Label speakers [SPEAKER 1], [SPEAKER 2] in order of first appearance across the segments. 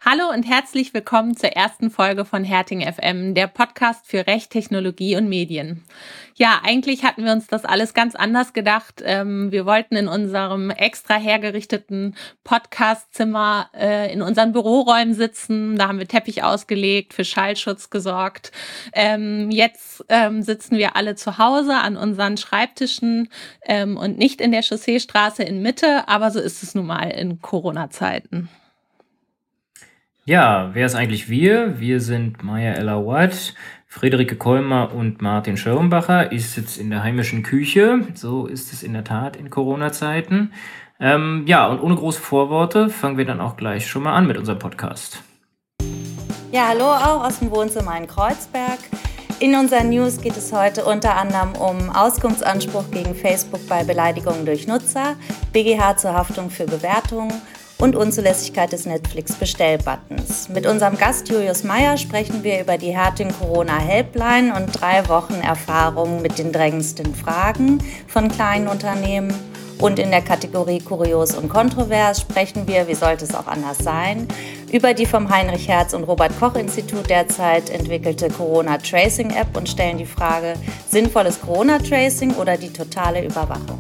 [SPEAKER 1] Hallo und herzlich willkommen zur ersten Folge von Herting FM, der Podcast für Recht, Technologie und Medien. Ja, eigentlich hatten wir uns das alles ganz anders gedacht. Wir wollten in unserem extra hergerichteten Podcastzimmer in unseren Büroräumen sitzen. Da haben wir Teppich ausgelegt, für Schallschutz gesorgt. Jetzt sitzen wir alle zu Hause an unseren Schreibtischen und nicht in der Chausseestraße in Mitte, aber so ist es nun mal in Corona-Zeiten.
[SPEAKER 2] Ja, wer ist eigentlich wir? Wir sind Maya El-Awad, Friederike Kolmer und Martin Schirmbacher. Ich sitze in der heimischen Küche. So ist es in der Tat in Corona-Zeiten. Und ohne große Vorworte fangen wir dann auch gleich schon mal an mit unserem Podcast.
[SPEAKER 3] Ja, hallo auch aus dem Wohnzimmer in Kreuzberg. In unseren News geht es heute unter anderem um Auskunftsanspruch gegen Facebook bei Beleidigungen durch Nutzer, BGH zur Haftung für Bewertungen und Unzulässigkeit des Netflix-Bestellbuttons. Mit unserem Gast Julius Meyer sprechen wir über die Herting Corona Helpline und 3 Wochen Erfahrung mit den drängendsten Fragen von kleinen Unternehmen. Und in der Kategorie Kurios und Kontrovers sprechen wir, wie sollte es auch anders sein, über die vom Heinrich-Hertz- und Robert-Koch-Institut derzeit entwickelte Corona-Tracing-App und stellen die Frage, sinnvolles Corona-Tracing oder die totale Überwachung?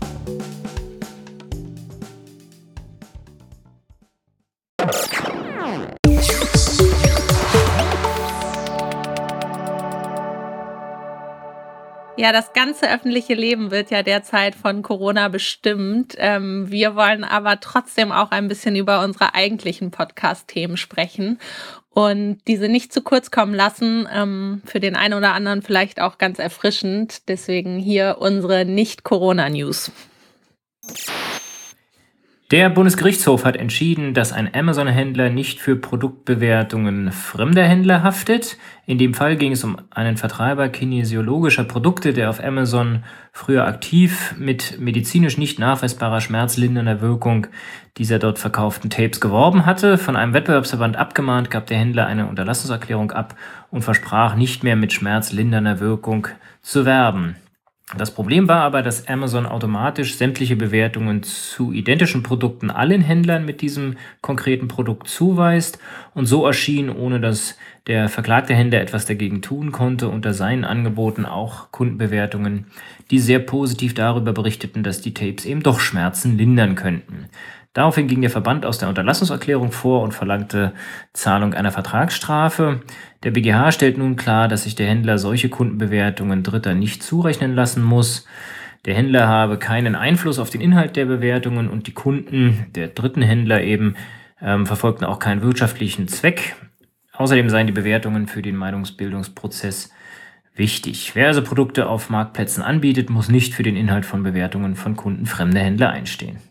[SPEAKER 1] Ja, das ganze öffentliche Leben wird ja derzeit von Corona bestimmt. Wir wollen aber trotzdem auch ein bisschen über unsere eigentlichen Podcast-Themen sprechen und diese nicht zu kurz kommen lassen. Für den einen oder anderen vielleicht auch ganz erfrischend. Deswegen hier unsere Nicht-Corona-News.
[SPEAKER 2] Der Bundesgerichtshof hat entschieden, dass ein Amazon-Händler nicht für Produktbewertungen fremder Händler haftet. In dem Fall ging es um einen Vertreiber kinesiologischer Produkte, der auf Amazon früher aktiv mit medizinisch nicht nachweisbarer schmerzlindernder Wirkung dieser dort verkauften Tapes geworben hatte. Von einem Wettbewerbsverband abgemahnt, gab der Händler eine Unterlassungserklärung ab und versprach, nicht mehr mit schmerzlindernder Wirkung zu werben. Das Problem war aber, dass Amazon automatisch sämtliche Bewertungen zu identischen Produkten allen Händlern mit diesem konkreten Produkt zuweist und so erschien, ohne dass der verklagte Händler etwas dagegen tun konnte, unter seinen Angeboten auch Kundenbewertungen, die sehr positiv darüber berichteten, dass die Tapes eben doch Schmerzen lindern könnten. Daraufhin ging der Verband aus der Unterlassungserklärung vor und verlangte Zahlung einer Vertragsstrafe. Der BGH stellt nun klar, dass sich der Händler solche Kundenbewertungen Dritter nicht zurechnen lassen muss. Der Händler habe keinen Einfluss auf den Inhalt der Bewertungen und die Kunden der dritten Händler eben verfolgten auch keinen wirtschaftlichen Zweck. Außerdem seien die Bewertungen für den Meinungsbildungsprozess wichtig. Wer also Produkte auf Marktplätzen anbietet, muss nicht für den Inhalt von Bewertungen von Kunden fremder Händler einstehen.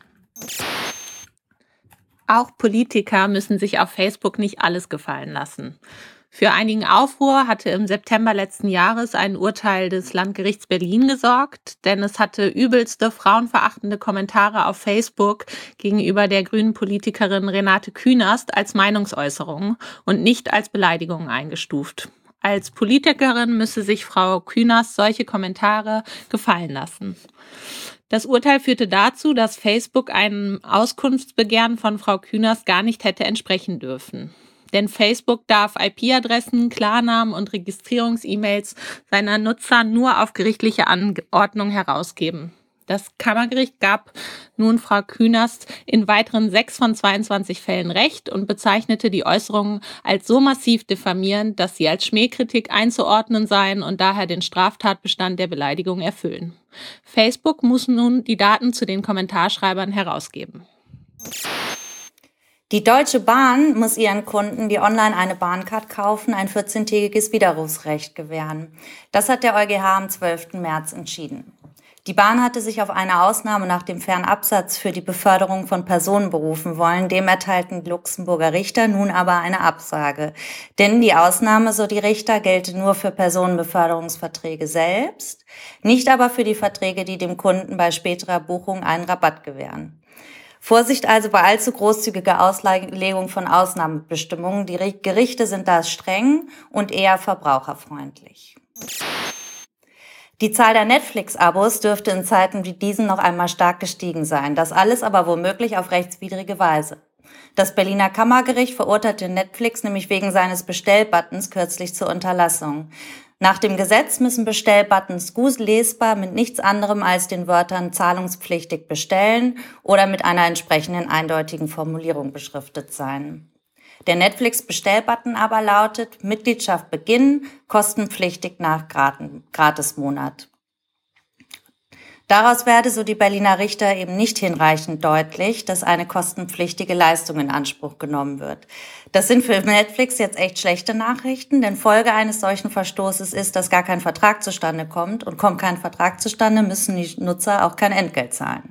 [SPEAKER 1] Auch Politiker müssen sich auf Facebook nicht alles gefallen lassen. Für einigen Aufruhr hatte im September letzten Jahres ein Urteil des Landgerichts Berlin gesorgt, denn es hatte übelste frauenverachtende Kommentare auf Facebook gegenüber der grünen Politikerin Renate Künast als Meinungsäußerung und nicht als Beleidigung eingestuft. Als Politikerin müsse sich Frau Künast solche Kommentare gefallen lassen. Das Urteil führte dazu, dass Facebook einem Auskunftsbegehren von Frau Künast gar nicht hätte entsprechen dürfen. Denn Facebook darf IP-Adressen, Klarnamen und Registrierungs-E-Mails seiner Nutzer nur auf gerichtliche Anordnung herausgeben. Das Kammergericht gab nun Frau Künast in weiteren 6 von 22 Fällen Recht und bezeichnete die Äußerungen als so massiv diffamierend, dass sie als Schmähkritik einzuordnen seien und daher den Straftatbestand der Beleidigung erfüllen. Facebook muss nun die Daten zu den Kommentarschreibern herausgeben.
[SPEAKER 3] Die Deutsche Bahn muss ihren Kunden, die online eine Bahncard kaufen, ein 14-tägiges Widerrufsrecht gewähren. Das hat der EuGH am 12. März entschieden. Die Bahn hatte sich auf eine Ausnahme nach dem Fernabsatz für die Beförderung von Personen berufen wollen. Dem erteilten die Luxemburger Richter nun aber eine Absage. Denn die Ausnahme, so die Richter, gelte nur für Personenbeförderungsverträge selbst, nicht aber für die Verträge, die dem Kunden bei späterer Buchung einen Rabatt gewähren. Vorsicht also bei allzu großzügiger Auslegung von Ausnahmebestimmungen. Die Gerichte sind da streng und eher verbraucherfreundlich. Die Zahl der Netflix-Abos dürfte in Zeiten wie diesen noch einmal stark gestiegen sein. Das alles aber womöglich auf rechtswidrige Weise. Das Berliner Kammergericht verurteilte Netflix nämlich wegen seines Bestellbuttons kürzlich zur Unterlassung. Nach dem Gesetz müssen Bestellbuttons gut lesbar mit nichts anderem als den Wörtern zahlungspflichtig bestellen oder mit einer entsprechenden eindeutigen Formulierung beschriftet sein. Der Netflix-Bestellbutton aber lautet Mitgliedschaft beginnen, kostenpflichtig nach Gratismonat. Daraus werde, so die Berliner Richter, eben nicht hinreichend deutlich, dass eine kostenpflichtige Leistung in Anspruch genommen wird. Das sind für Netflix jetzt echt schlechte Nachrichten, denn Folge eines solchen Verstoßes ist, dass gar kein Vertrag zustande kommt. Und kommt kein Vertrag zustande, müssen die Nutzer auch kein Entgelt zahlen.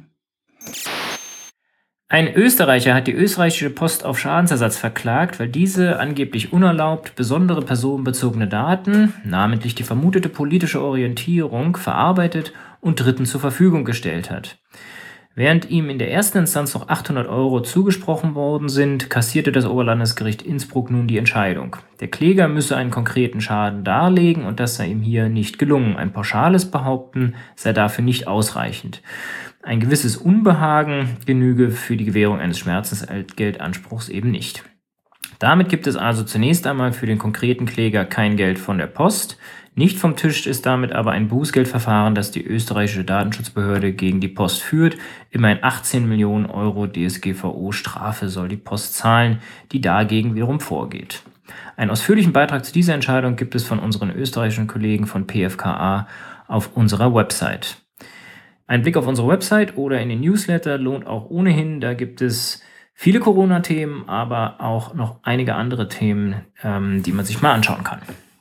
[SPEAKER 2] Ein Österreicher hat die österreichische Post auf Schadensersatz verklagt, weil diese angeblich unerlaubt besondere personenbezogene Daten, namentlich die vermutete politische Orientierung, verarbeitet und Dritten zur Verfügung gestellt hat. Während ihm in der ersten Instanz noch 800 € zugesprochen worden sind, kassierte das Oberlandesgericht Innsbruck nun die Entscheidung. Der Kläger müsse einen konkreten Schaden darlegen und das sei ihm hier nicht gelungen. Ein pauschales Behaupten sei dafür nicht ausreichend. Ein gewisses Unbehagen genüge für die Gewährung eines Schmerzensgeldanspruchs eben nicht. Damit gibt es also zunächst einmal für den konkreten Kläger kein Geld von der Post. Nicht vom Tisch ist damit aber ein Bußgeldverfahren, das die österreichische Datenschutzbehörde gegen die Post führt. Immerhin 18 Millionen € DSGVO-Strafe soll die Post zahlen, die dagegen wiederum vorgeht. Einen ausführlichen Beitrag zu dieser Entscheidung gibt es von unseren österreichischen Kollegen von PFKA auf unserer Website. Ein Blick auf unsere Website oder in den Newsletter lohnt auch ohnehin. Da gibt es viele Corona-Themen, aber auch noch einige andere Themen, die man sich mal anschauen kann.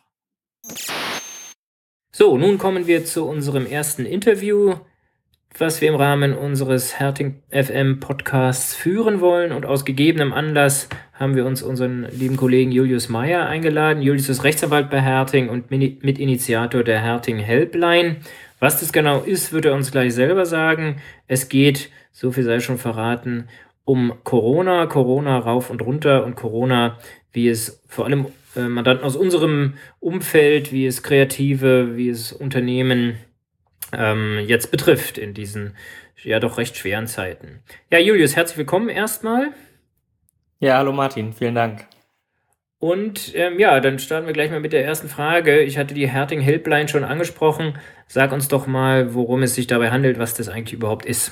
[SPEAKER 2] So, nun kommen wir zu unserem ersten Interview, was wir im Rahmen unseres Herting FM Podcasts führen wollen. Und aus gegebenem Anlass haben wir uns unseren lieben Kollegen Julius Meyer eingeladen. Julius ist Rechtsanwalt bei Herting und Mitinitiator der Herting Helpline. Was das genau ist, wird er uns gleich selber sagen. Es geht, so viel sei schon verraten, um Corona rauf und runter und Corona, wie es vor allem Mandanten aus unserem Umfeld, wie es Kreative, wie es Unternehmen jetzt betrifft in diesen ja doch recht schweren Zeiten. Ja, Julius, herzlich willkommen erstmal.
[SPEAKER 4] Ja, hallo Martin, vielen Dank.
[SPEAKER 2] Und dann starten wir gleich mal mit der ersten Frage. Ich hatte die Herting Helpline schon angesprochen. Sag uns doch mal, worum es sich dabei handelt, was das eigentlich überhaupt ist.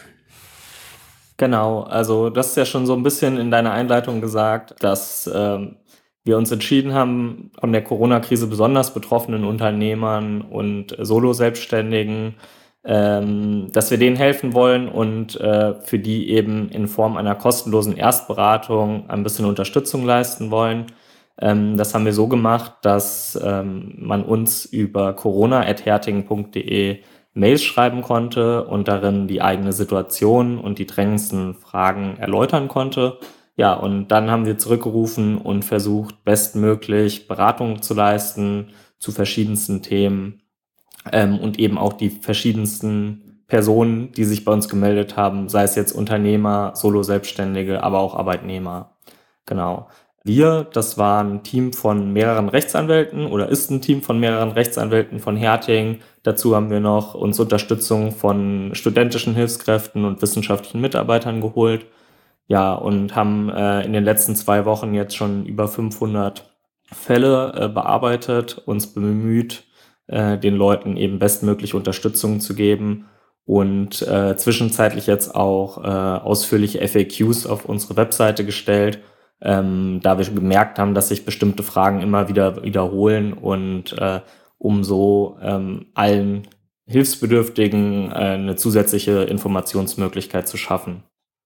[SPEAKER 4] Genau, also das ist ja schon so ein bisschen in deiner Einleitung gesagt, dass wir uns entschieden haben, von der Corona-Krise besonders betroffenen Unternehmern und Solo-Selbstständigen, dass wir denen helfen wollen und für die eben in Form einer kostenlosen Erstberatung ein bisschen Unterstützung leisten wollen. Das haben wir so gemacht, dass man uns über corona@herting.de Mails schreiben konnte und darin die eigene Situation und die drängendsten Fragen erläutern konnte. Ja, und dann haben wir zurückgerufen und versucht, bestmöglich Beratung zu leisten zu verschiedensten Themen und eben auch die verschiedensten Personen, die sich bei uns gemeldet haben, sei es jetzt Unternehmer, Solo-Selbstständige, aber auch Arbeitnehmer. Genau. Das war ein Team von mehreren Rechtsanwälten oder ist ein Team von mehreren Rechtsanwälten von Herting. Dazu haben wir noch uns Unterstützung von studentischen Hilfskräften und wissenschaftlichen Mitarbeitern geholt. Ja, und haben in den letzten 2 Wochen jetzt schon über 500 Fälle bearbeitet, uns bemüht, den Leuten eben bestmöglich Unterstützung zu geben und zwischenzeitlich jetzt auch ausführliche FAQs auf unsere Webseite gestellt, da wir gemerkt haben, dass sich bestimmte Fragen immer wieder wiederholen und um so allen Hilfsbedürftigen eine zusätzliche Informationsmöglichkeit zu schaffen.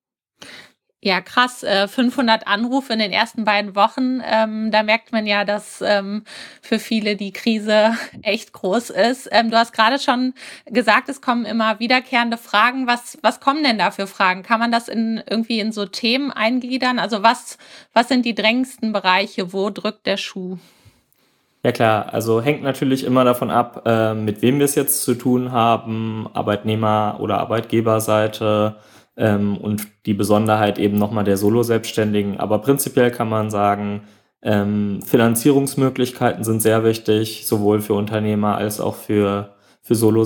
[SPEAKER 1] Ja, krass. 500 Anrufe in den ersten beiden Wochen. Da merkt man ja, dass für viele die Krise echt groß ist. Du hast gerade schon gesagt, es kommen immer wiederkehrende Fragen. Was kommen denn da für Fragen? Kann man das irgendwie in so Themen eingliedern? Also was sind die drängendsten Bereiche? Wo drückt der Schuh?
[SPEAKER 4] Ja klar, also hängt natürlich immer davon ab, mit wem wir es jetzt zu tun haben, Arbeitnehmer- oder Arbeitgeberseite, und die Besonderheit eben nochmal der Solo-Selbstständigen. Aber prinzipiell kann man sagen, Finanzierungsmöglichkeiten sind sehr wichtig, sowohl für Unternehmer als auch für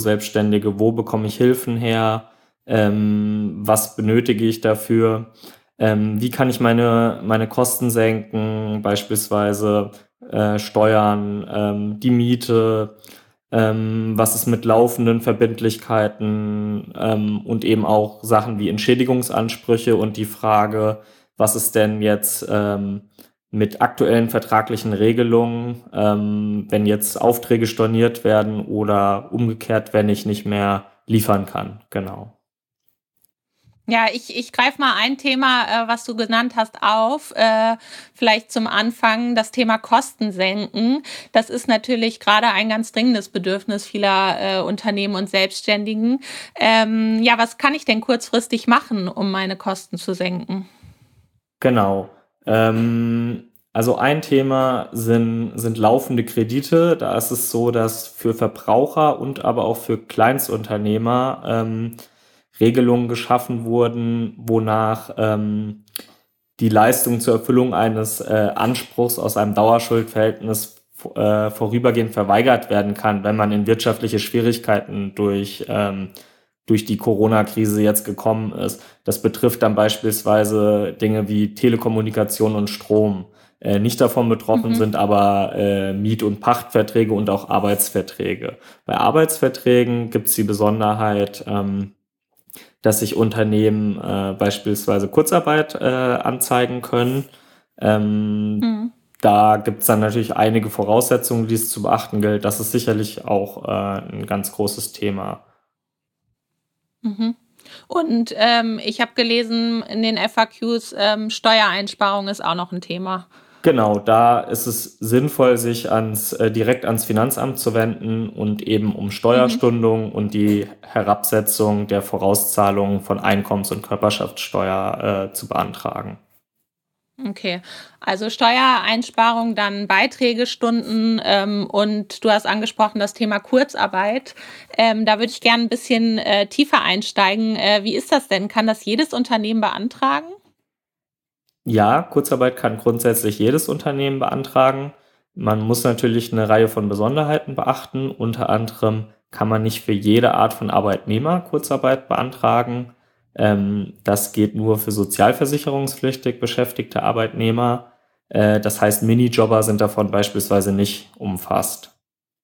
[SPEAKER 4] Solo-Selbstständige. Wo bekomme ich Hilfen her? Was benötige ich dafür? Wie kann ich meine Kosten senken, beispielsweise Steuern, die Miete, was ist mit laufenden Verbindlichkeiten und eben auch Sachen wie Entschädigungsansprüche und die Frage, was ist denn jetzt mit aktuellen vertraglichen Regelungen, wenn jetzt Aufträge storniert werden oder umgekehrt, wenn ich nicht mehr liefern kann. Genau.
[SPEAKER 1] Ja, ich greife mal ein Thema, was du genannt hast, auf. Vielleicht zum Anfang das Thema Kosten senken. Das ist natürlich gerade ein ganz dringendes Bedürfnis vieler Unternehmen und Selbstständigen. Ja, was kann ich denn kurzfristig machen, um meine Kosten zu senken?
[SPEAKER 4] Genau. Also ein Thema sind laufende Kredite. Da ist es so, dass für Verbraucher und aber auch für Kleinstunternehmer Regelungen geschaffen wurden, wonach die Leistung zur Erfüllung eines Anspruchs aus einem Dauerschuldverhältnis vorübergehend verweigert werden kann, wenn man in wirtschaftliche Schwierigkeiten durch die Corona-Krise jetzt gekommen ist. Das betrifft dann beispielsweise Dinge wie Telekommunikation und Strom. Nicht davon betroffen sind aber Miet- und Pachtverträge und auch Arbeitsverträge. Bei Arbeitsverträgen gibt es die Besonderheit, dass sich Unternehmen beispielsweise Kurzarbeit anzeigen können. Da gibt es dann natürlich einige Voraussetzungen, die es zu beachten gilt. Das ist sicherlich auch ein ganz großes Thema.
[SPEAKER 1] Und ich habe gelesen in den FAQs, Steuereinsparung ist auch noch ein Thema.
[SPEAKER 4] Genau, da ist es sinnvoll, sich direkt ans Finanzamt zu wenden und eben um Steuerstundung und die Herabsetzung der Vorauszahlung von Einkommens- und Körperschaftssteuer zu beantragen.
[SPEAKER 1] Okay, also Steuereinsparung, dann Beiträgestunden und du hast angesprochen das Thema Kurzarbeit. Da würde ich gerne ein bisschen tiefer einsteigen. Wie ist das denn? Kann das jedes Unternehmen beantragen?
[SPEAKER 4] Ja, Kurzarbeit kann grundsätzlich jedes Unternehmen beantragen. Man muss natürlich eine Reihe von Besonderheiten beachten. Unter anderem kann man nicht für jede Art von Arbeitnehmer Kurzarbeit beantragen. Das geht nur für sozialversicherungspflichtig beschäftigte Arbeitnehmer. Das heißt, Minijobber sind davon beispielsweise nicht umfasst.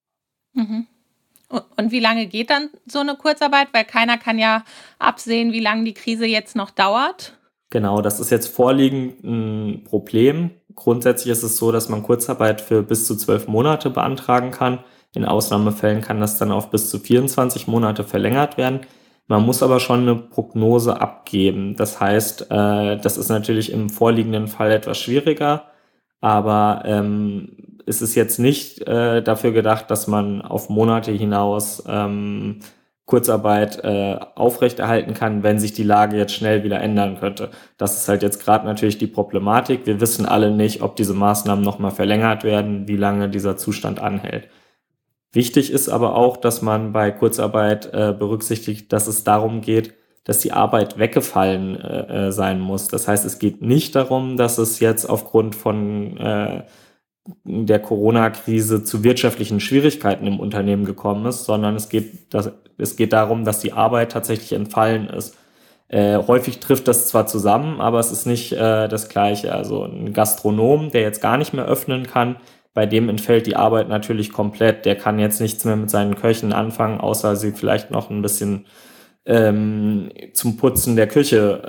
[SPEAKER 1] Und wie lange geht dann so eine Kurzarbeit? Weil keiner kann ja absehen, wie lange die Krise jetzt noch dauert.
[SPEAKER 4] Genau, das ist jetzt vorliegend ein Problem. Grundsätzlich ist es so, dass man Kurzarbeit für bis zu 12 Monate beantragen kann. In Ausnahmefällen kann das dann auf bis zu 24 Monate verlängert werden. Man muss aber schon eine Prognose abgeben. Das heißt, das ist natürlich im vorliegenden Fall etwas schwieriger, aber es ist jetzt nicht dafür gedacht, dass man auf Monate hinaus Kurzarbeit aufrechterhalten kann, wenn sich die Lage jetzt schnell wieder ändern könnte. Das ist halt jetzt gerade natürlich die Problematik. Wir wissen alle nicht, ob diese Maßnahmen nochmal verlängert werden, wie lange dieser Zustand anhält. Wichtig ist aber auch, dass man bei Kurzarbeit berücksichtigt, dass es darum geht, dass die Arbeit weggefallen sein muss. Das heißt, es geht nicht darum, dass es jetzt aufgrund von der Corona-Krise zu wirtschaftlichen Schwierigkeiten im Unternehmen gekommen ist, sondern es geht darum, dass die Arbeit tatsächlich entfallen ist. Häufig trifft das zwar zusammen, aber es ist nicht das Gleiche. Also ein Gastronom, der jetzt gar nicht mehr öffnen kann, bei dem entfällt die Arbeit natürlich komplett. Der kann jetzt nichts mehr mit seinen Köchen anfangen, außer sie vielleicht noch ein bisschen zum Putzen der Küche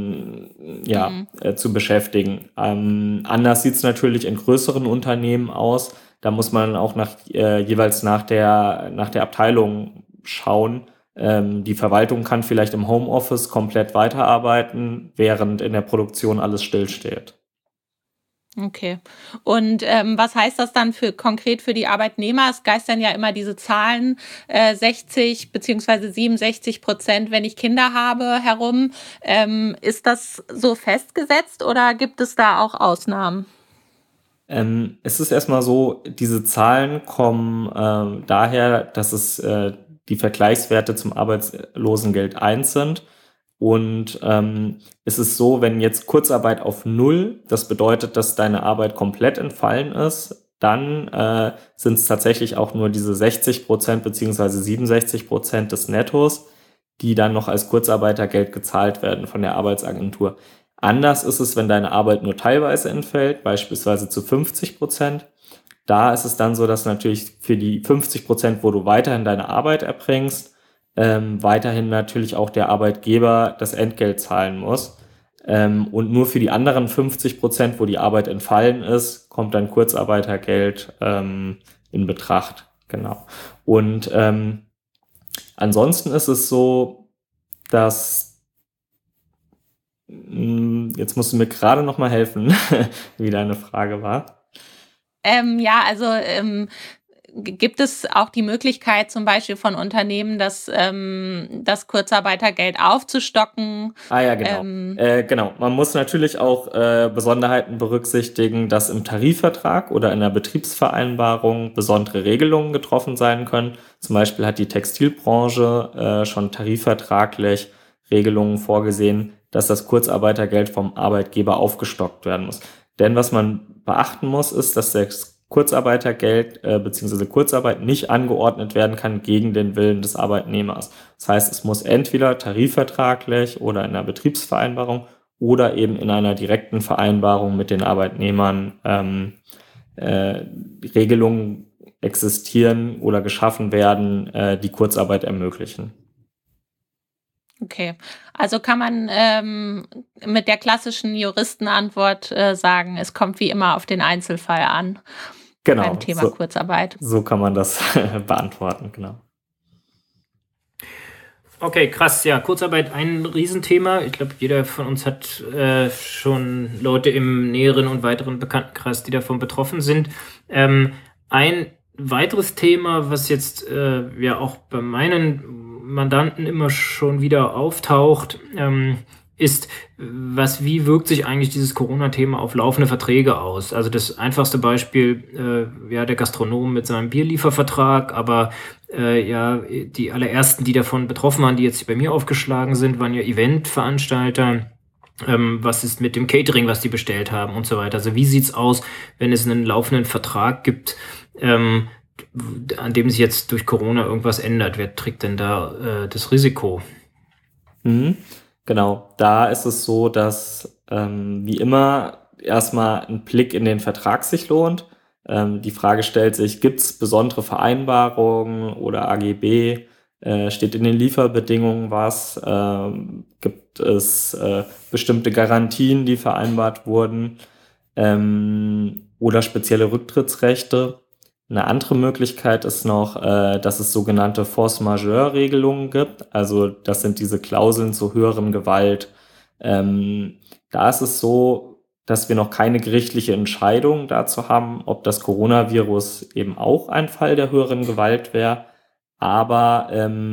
[SPEAKER 4] zu beschäftigen. Anders sieht es natürlich in größeren Unternehmen aus. Da muss man auch jeweils nach der Abteilung schauen. Die Verwaltung kann vielleicht im Homeoffice komplett weiterarbeiten, während in der Produktion alles stillsteht.
[SPEAKER 1] Okay. Und was heißt das dann konkret für die Arbeitnehmer? Es geistern ja immer diese Zahlen, 60 bzw. 67%, wenn ich Kinder habe, herum. Ist das so festgesetzt oder gibt es da auch Ausnahmen?
[SPEAKER 4] Es ist erstmal so, diese Zahlen kommen daher, dass es die Vergleichswerte zum Arbeitslosengeld 1 sind. Und es ist so, wenn jetzt Kurzarbeit auf 0, das bedeutet, dass deine Arbeit komplett entfallen ist, dann sind es tatsächlich auch nur diese 60% beziehungsweise 67% des Nettos, die dann noch als Kurzarbeitergeld gezahlt werden von der Arbeitsagentur. Anders ist es, wenn deine Arbeit nur teilweise entfällt, beispielsweise zu 50%. Da ist es dann so, dass natürlich für die 50%, wo du weiterhin deine Arbeit erbringst, weiterhin natürlich auch der Arbeitgeber das Entgelt zahlen muss. Und nur für die anderen 50%, wo die Arbeit entfallen ist, kommt dann Kurzarbeitergeld in Betracht. Genau. Und ansonsten ist es so, dass jetzt musst du mir gerade noch mal helfen, wie deine Frage war.
[SPEAKER 1] Gibt es auch die Möglichkeit zum Beispiel von Unternehmen, das Kurzarbeitergeld aufzustocken?
[SPEAKER 4] Ja, genau. Genau. Man muss natürlich auch Besonderheiten berücksichtigen, dass im Tarifvertrag oder in der Betriebsvereinbarung besondere Regelungen getroffen sein können. Zum Beispiel hat die Textilbranche schon tarifvertraglich Regelungen vorgesehen, dass das Kurzarbeitergeld vom Arbeitgeber aufgestockt werden muss. Denn was man beachten muss, ist, dass das Kurzarbeitergeld bzw. Kurzarbeit nicht angeordnet werden kann gegen den Willen des Arbeitnehmers. Das heißt, es muss entweder tarifvertraglich oder in einer Betriebsvereinbarung oder eben in einer direkten Vereinbarung mit den Arbeitnehmern Regelungen existieren oder geschaffen werden, die Kurzarbeit ermöglichen.
[SPEAKER 1] Okay, also kann man mit der klassischen Juristenantwort sagen, es kommt wie immer auf den Einzelfall an.
[SPEAKER 4] Genau,
[SPEAKER 1] beim Thema Kurzarbeit.
[SPEAKER 4] So kann man das beantworten, genau.
[SPEAKER 2] Okay, krass, ja, Kurzarbeit ein Riesenthema. Ich glaube, jeder von uns hat schon Leute im näheren und weiteren Bekanntenkreis, die davon betroffen sind. Ein weiteres Thema, was jetzt ja auch bei meinen Mandanten immer schon wieder auftaucht, ist, wie wirkt sich eigentlich dieses Corona-Thema auf laufende Verträge aus? Also das einfachste Beispiel, der Gastronom mit seinem Bierliefervertrag, aber die allerersten, die davon betroffen waren, die jetzt bei mir aufgeschlagen sind, waren ja Eventveranstalter. Was ist mit dem Catering, was die bestellt haben und so weiter? Also wie sieht's aus, wenn es einen laufenden Vertrag gibt, an dem sich jetzt durch Corona irgendwas ändert? Wer trägt denn da das Risiko?
[SPEAKER 4] Genau, da ist es so, dass wie immer erstmal ein Blick in den Vertrag sich lohnt. Die Frage stellt sich, gibt es besondere Vereinbarungen oder AGB? Steht in den Lieferbedingungen was? Gibt es bestimmte Garantien, die vereinbart wurden? Oder spezielle Rücktrittsrechte? Eine andere Möglichkeit ist noch, dass es sogenannte Force-Majeure-Regelungen gibt. Also das sind diese Klauseln zur höheren Gewalt. Da ist es so, dass wir noch keine gerichtliche Entscheidung dazu haben, ob das Coronavirus eben auch ein Fall der höheren Gewalt wäre. Aber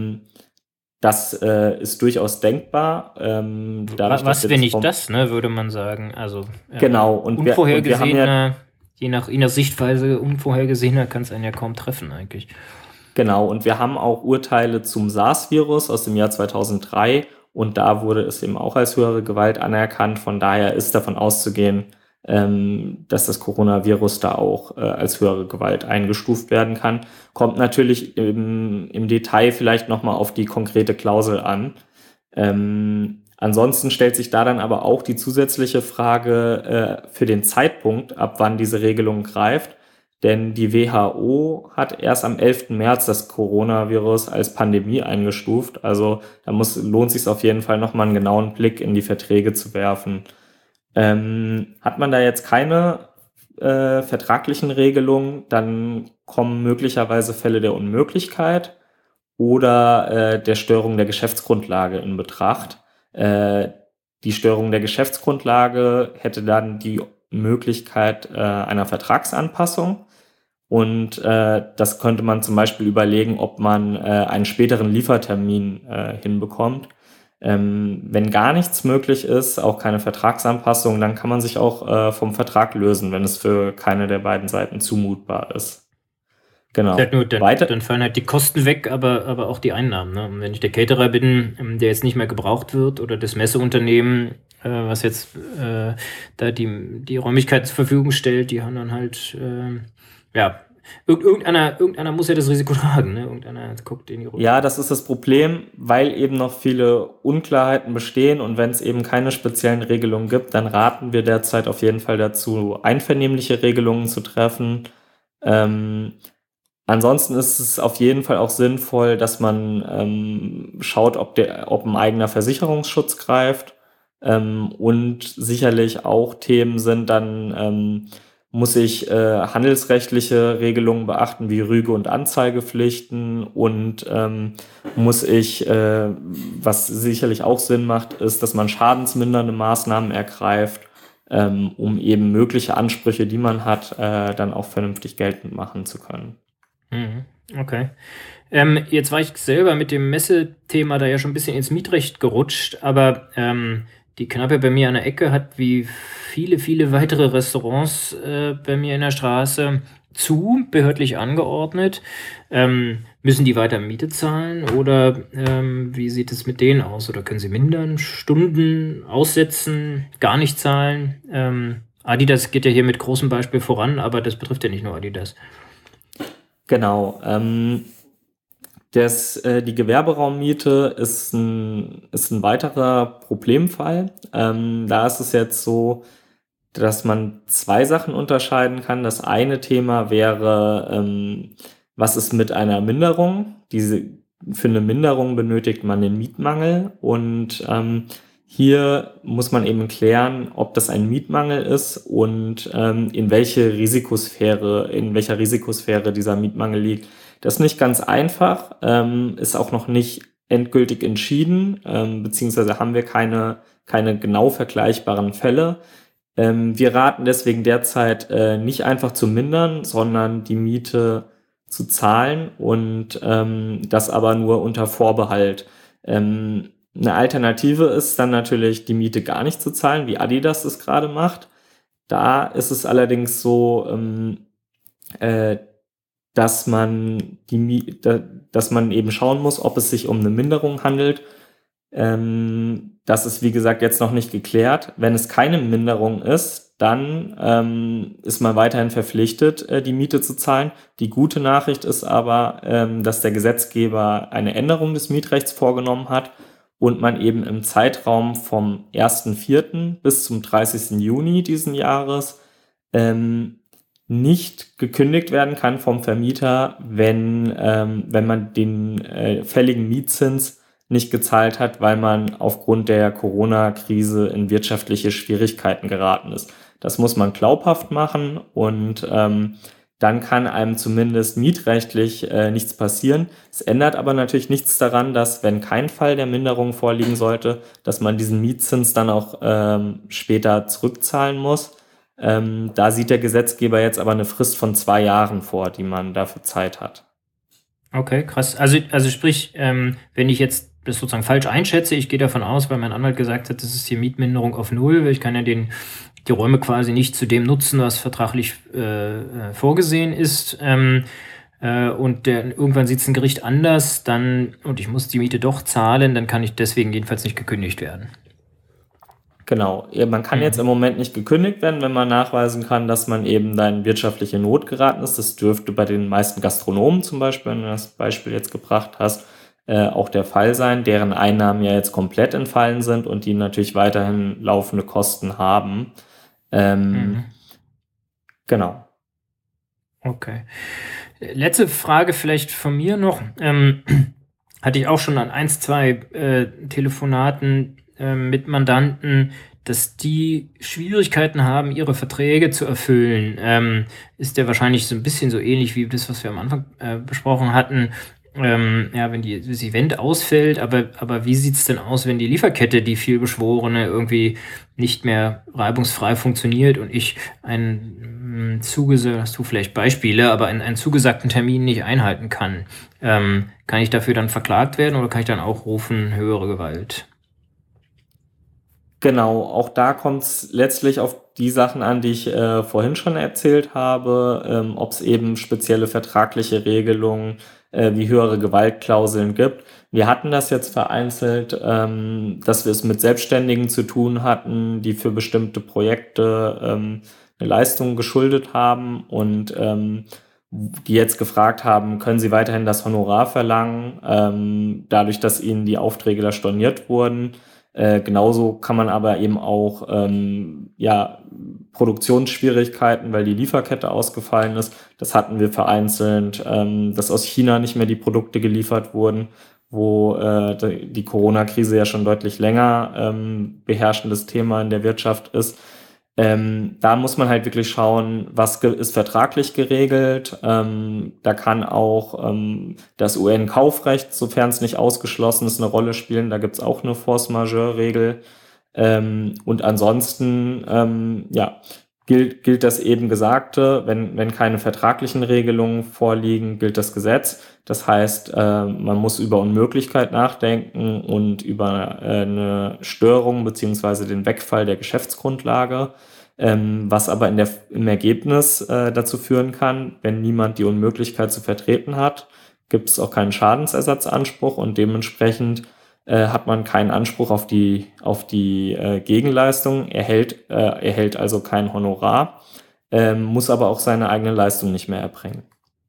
[SPEAKER 4] das ist durchaus denkbar.
[SPEAKER 2] Was, wenn nicht das, ne, würde man sagen. Also
[SPEAKER 4] genau. Und
[SPEAKER 2] unvorhergesehener, je nach Sichtweise unvorhergesehener kann es einen ja kaum treffen eigentlich.
[SPEAKER 4] Genau, und wir haben auch Urteile zum SARS-Virus aus dem Jahr 2003 und da wurde es eben auch als höhere Gewalt anerkannt. Von daher ist davon auszugehen, dass das Coronavirus da auch als höhere Gewalt eingestuft werden kann. Kommt natürlich im Detail vielleicht nochmal auf die konkrete Klausel an. Ansonsten stellt sich da dann aber auch die zusätzliche Frage für den Zeitpunkt, ab wann diese Regelung greift. Denn die WHO hat erst am 11. März das Coronavirus als Pandemie eingestuft. Also da lohnt sich auf jeden Fall nochmal einen genauen Blick in die Verträge zu werfen. Hat man da jetzt keine vertraglichen Regelungen, dann kommen möglicherweise Fälle der Unmöglichkeit oder der Störung der Geschäftsgrundlage in Betracht. Die Störung der Geschäftsgrundlage hätte dann die Möglichkeit einer Vertragsanpassung. Und das könnte man zum Beispiel überlegen, ob man einen späteren Liefertermin hinbekommt. Wenn gar nichts möglich ist, auch keine Vertragsanpassung, dann kann man sich auch vom Vertrag lösen, wenn es für keine der beiden Seiten zumutbar ist. Genau.
[SPEAKER 2] Dann fallen halt die Kosten weg, aber auch die Einnahmen. Ne? Und wenn ich der Caterer bin, der jetzt nicht mehr gebraucht wird, oder das Messeunternehmen, was jetzt da die Räumlichkeit zur Verfügung stellt, die haben dann halt Irgendeiner muss ja das Risiko tragen, ne? Irgendeiner guckt in die Runde.
[SPEAKER 4] Ja, das ist das Problem, weil eben noch viele Unklarheiten bestehen und wenn es eben keine speziellen Regelungen gibt, dann raten wir derzeit auf jeden Fall dazu, einvernehmliche Regelungen zu treffen. Ansonsten ist es auf jeden Fall auch sinnvoll, dass man schaut, ob ein eigener Versicherungsschutz greift. Und sicherlich auch Themen sind dann, muss ich handelsrechtliche Regelungen beachten, wie Rüge- und Anzeigepflichten und muss ich, was sicherlich auch Sinn macht, ist, dass man schadensmindernde Maßnahmen ergreift, um eben mögliche Ansprüche, die man hat, dann auch vernünftig geltend machen zu können.
[SPEAKER 2] Okay. Jetzt war ich selber mit dem Messethema da ja schon ein bisschen ins Mietrecht gerutscht, aber die Kneipe bei mir an der Ecke hat wie viele weitere Restaurants bei mir in der Straße behördlich angeordnet. Müssen die weiter Miete zahlen oder wie sieht es mit denen aus? Oder können sie mindern, Stunden aussetzen, gar nicht zahlen? Adidas geht ja hier mit großem Beispiel voran, aber das betrifft ja nicht nur Adidas.
[SPEAKER 4] Genau. Die Gewerberaummiete ist ein weiterer Problemfall. Da ist es jetzt so, dass man zwei Sachen unterscheiden kann. Das eine Thema wäre, was ist mit einer Minderung? Für eine Minderung benötigt man den Mietmangel und hier muss man eben klären, ob das ein Mietmangel ist und in welcher Risikosphäre dieser Mietmangel liegt. Das ist nicht ganz einfach, ist auch noch nicht endgültig entschieden, beziehungsweise haben wir keine genau vergleichbaren Fälle. Wir raten deswegen derzeit nicht einfach zu mindern, sondern die Miete zu zahlen und das aber nur unter Vorbehalt. Eine Alternative ist dann natürlich, die Miete gar nicht zu zahlen, wie Adidas es gerade macht. Da ist es allerdings so, dass man eben schauen muss, ob es sich um eine Minderung handelt. Das ist, wie gesagt, jetzt noch nicht geklärt. Wenn es keine Minderung ist, dann ist man weiterhin verpflichtet, die Miete zu zahlen. Die gute Nachricht ist aber, dass der Gesetzgeber eine Änderung des Mietrechts vorgenommen hat und man eben im Zeitraum vom 1.4. bis zum 30. Juni diesen Jahres nicht gekündigt werden kann vom Vermieter, wenn man den fälligen Mietzins nicht gezahlt hat, weil man aufgrund der Corona-Krise in wirtschaftliche Schwierigkeiten geraten ist. Das muss man glaubhaft machen und dann kann einem zumindest mietrechtlich nichts passieren. Es ändert aber natürlich nichts daran, dass, wenn kein Fall der Minderung vorliegen sollte, dass man diesen Mietzins dann auch später zurückzahlen muss. Da sieht der Gesetzgeber jetzt aber eine Frist von 2 Jahren vor, die man dafür Zeit hat.
[SPEAKER 2] Okay, krass. Also sprich, wenn ich jetzt das sozusagen falsch einschätze, ich gehe davon aus, weil mein Anwalt gesagt hat, das ist die Mietminderung auf 0, weil ich kann ja die Räume quasi nicht zu dem nutzen, was vertraglich vorgesehen ist. Und irgendwann sieht es ein Gericht anders, und ich muss die Miete doch zahlen, dann kann ich deswegen jedenfalls nicht gekündigt werden.
[SPEAKER 4] Genau, man kann jetzt im Moment nicht gekündigt werden, wenn man nachweisen kann, dass man eben da in wirtschaftliche Not geraten ist. Das dürfte bei den meisten Gastronomen zum Beispiel, wenn du das Beispiel jetzt gebracht hast, auch der Fall sein, deren Einnahmen ja jetzt komplett entfallen sind und die natürlich weiterhin laufende Kosten haben. Genau.
[SPEAKER 2] Okay. Letzte Frage vielleicht von mir noch. Hatte ich auch schon an 1-2 Telefonaten mit Mandanten, dass die Schwierigkeiten haben, ihre Verträge zu erfüllen. Ist ja wahrscheinlich so ein bisschen so ähnlich wie das, was wir am Anfang besprochen hatten. Wenn das Event ausfällt, aber wie sieht's denn aus, wenn die Lieferkette, die vielbeschworene, irgendwie nicht mehr reibungsfrei funktioniert und ich hast du vielleicht Beispiele, aber einen zugesagten Termin nicht einhalten kann? Kann ich dafür dann verklagt werden oder kann ich dann auch rufen, höhere Gewalt?
[SPEAKER 4] Genau, auch da kommt es letztlich auf die Sachen an, die ich vorhin schon erzählt habe, ob es eben spezielle vertragliche Regelungen wie höhere Gewaltklauseln gibt. Wir hatten das jetzt vereinzelt, dass wir es mit Selbstständigen zu tun hatten, die für bestimmte Projekte eine Leistung geschuldet haben und die jetzt gefragt haben, können sie weiterhin das Honorar verlangen, dadurch, dass ihnen die Aufträge da storniert wurden. Genauso kann man aber eben auch Produktionsschwierigkeiten, weil die Lieferkette ausgefallen ist. Das hatten wir vereinzelt, dass aus China nicht mehr die Produkte geliefert wurden, wo die Corona-Krise ja schon deutlich länger beherrschendes Thema in der Wirtschaft ist. Da muss man halt wirklich schauen, was ist vertraglich geregelt. Da kann auch das UN-Kaufrecht, sofern es nicht ausgeschlossen ist, eine Rolle spielen. Da gibt es auch eine Force-Majeure-Regel. Und ansonsten gilt das eben Gesagte. Wenn keine vertraglichen Regelungen vorliegen, gilt das Gesetz. Das heißt, man muss über Unmöglichkeit nachdenken und über eine Störung beziehungsweise den Wegfall der Geschäftsgrundlage, was aber im Ergebnis dazu führen kann, wenn niemand die Unmöglichkeit zu vertreten hat, gibt es auch keinen Schadensersatzanspruch und dementsprechend hat man keinen Anspruch auf die Gegenleistung, erhält also kein Honorar, muss aber auch seine eigene Leistung nicht mehr erbringen.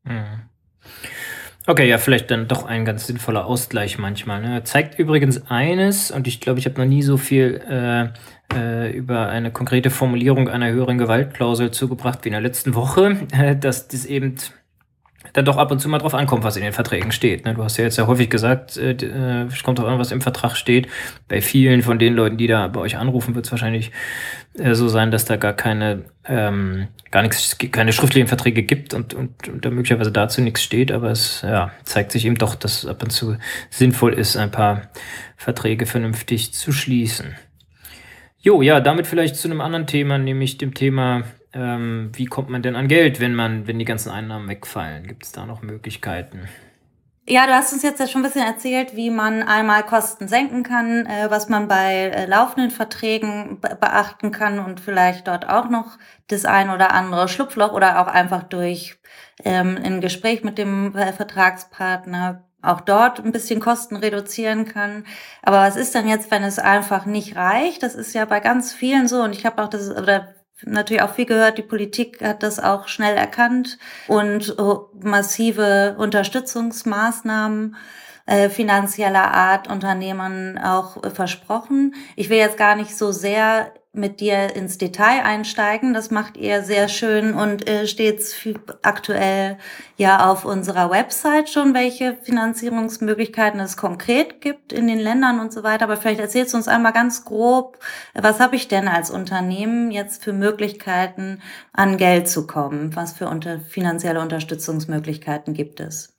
[SPEAKER 2] Okay, ja, vielleicht dann doch ein ganz sinnvoller Ausgleich manchmal. Ne? Zeigt übrigens eines, und ich glaube, ich habe noch nie so viel über eine konkrete Formulierung einer höheren Gewaltklausel zugebracht wie in der letzten Woche, dass das eben dann doch ab und zu mal drauf ankommt, was in den Verträgen steht. Ne? Du hast ja jetzt ja häufig gesagt, es kommt drauf an, was im Vertrag steht. Bei vielen von den Leuten, die da bei euch anrufen, wird es wahrscheinlich so sein, dass da keine schriftlichen Verträge gibt und da möglicherweise dazu nichts steht, aber es zeigt sich eben doch, dass es ab und zu sinnvoll ist, ein paar Verträge vernünftig zu schließen. Jo, ja, damit vielleicht zu einem anderen Thema, nämlich dem Thema, wie kommt man denn an Geld, wenn die ganzen Einnahmen wegfallen? Gibt es da noch Möglichkeiten?
[SPEAKER 3] Ja, du hast uns jetzt ja schon ein bisschen erzählt, wie man einmal Kosten senken kann, was man bei laufenden Verträgen beachten kann und vielleicht dort auch noch das ein oder andere Schlupfloch oder auch einfach durch ein Gespräch mit dem Vertragspartner auch dort ein bisschen Kosten reduzieren kann. Aber was ist denn jetzt, wenn es einfach nicht reicht? Das ist ja bei ganz vielen so und ich habe auch natürlich auch viel gehört, die Politik hat das auch schnell erkannt und massive Unterstützungsmaßnahmen finanzieller Art Unternehmen auch versprochen. Ich will jetzt gar nicht so sehr mit dir ins Detail einsteigen. Das macht ihr sehr schön und steht aktuell ja auf unserer Website schon, welche Finanzierungsmöglichkeiten es konkret gibt in den Ländern und so weiter. Aber vielleicht erzählst du uns einmal ganz grob, was habe ich denn als Unternehmen jetzt für Möglichkeiten, an Geld zu kommen? Was für finanzielle Unterstützungsmöglichkeiten gibt es?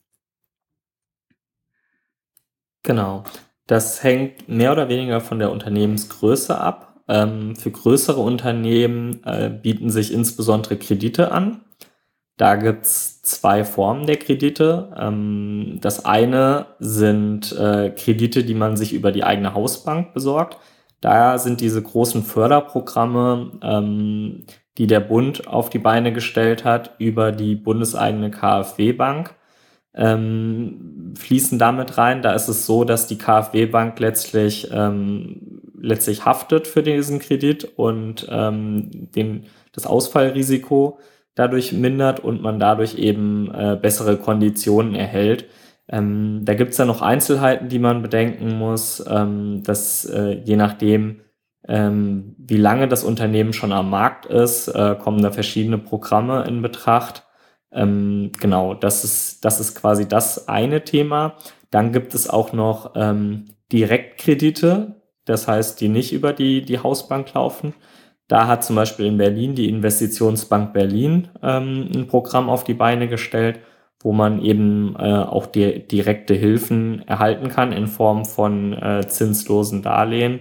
[SPEAKER 4] Genau. Das hängt mehr oder weniger von der Unternehmensgröße ab. Für größere Unternehmen bieten sich insbesondere Kredite an. Da gibt's 2 Formen der Kredite. Das eine sind Kredite, die man sich über die eigene Hausbank besorgt. Da sind diese großen Förderprogramme, die der Bund auf die Beine gestellt hat, über die bundeseigene KfW-Bank, fließen damit rein. Da ist es so, dass die KfW-Bank letztlich haftet für diesen Kredit und das Ausfallrisiko dadurch mindert und man dadurch eben bessere Konditionen erhält. Da gibt es dann noch Einzelheiten, die man bedenken muss, dass je nachdem, wie lange das Unternehmen schon am Markt ist, kommen da verschiedene Programme in Betracht. Genau, das ist quasi das eine Thema. Dann gibt es auch noch Direktkredite, das heißt, die nicht über die Hausbank laufen. Da hat zum Beispiel in Berlin die Investitionsbank Berlin ein Programm auf die Beine gestellt, wo man eben auch direkte Hilfen erhalten kann in Form von zinslosen Darlehen.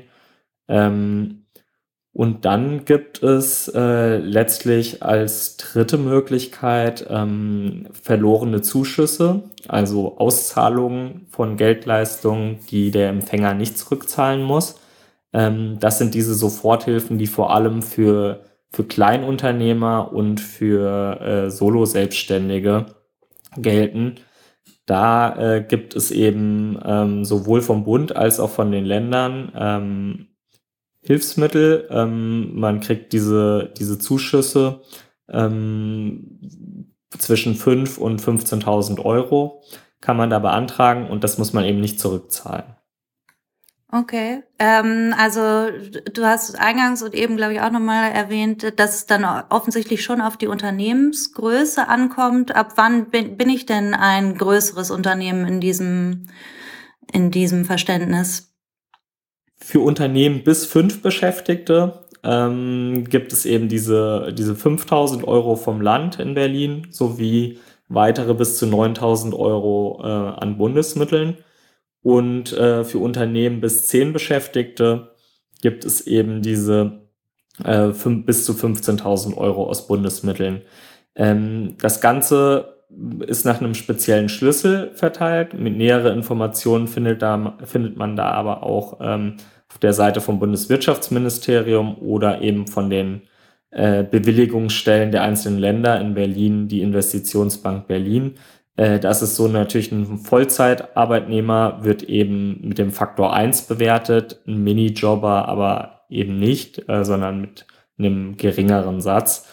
[SPEAKER 4] Und dann gibt es letztlich als dritte Möglichkeit verlorene Zuschüsse, also Auszahlungen von Geldleistungen, die der Empfänger nicht zurückzahlen muss. Das sind diese Soforthilfen, die vor allem für Kleinunternehmer und für Solo-Selbstständige gelten. Da gibt es eben sowohl vom Bund als auch von den Ländern Hilfsmittel. Man kriegt diese Zuschüsse zwischen 5.000 und 15.000 Euro kann man da beantragen und das muss man eben nicht zurückzahlen.
[SPEAKER 3] Okay, also du hast eingangs und eben, glaube ich, auch nochmal erwähnt, dass es dann offensichtlich schon auf die Unternehmensgröße ankommt. Ab wann bin ich denn ein größeres Unternehmen in diesem Verständnis?
[SPEAKER 4] Für Unternehmen bis 5 Beschäftigte gibt es eben diese 5.000 Euro vom Land in Berlin sowie weitere bis zu 9.000 Euro an Bundesmitteln. Und für Unternehmen bis 10 Beschäftigte gibt es eben diese bis zu 15.000 Euro aus Bundesmitteln. Das Ganze ist nach einem speziellen Schlüssel verteilt. Mit nähere Informationen findet man da aber auch auf der Seite vom Bundeswirtschaftsministerium oder eben von den Bewilligungsstellen der einzelnen Länder in Berlin, die Investitionsbank Berlin. Das ist so, natürlich ein Vollzeitarbeitnehmer wird eben mit dem Faktor 1 bewertet, ein Minijobber aber eben nicht, sondern mit einem geringeren Satz.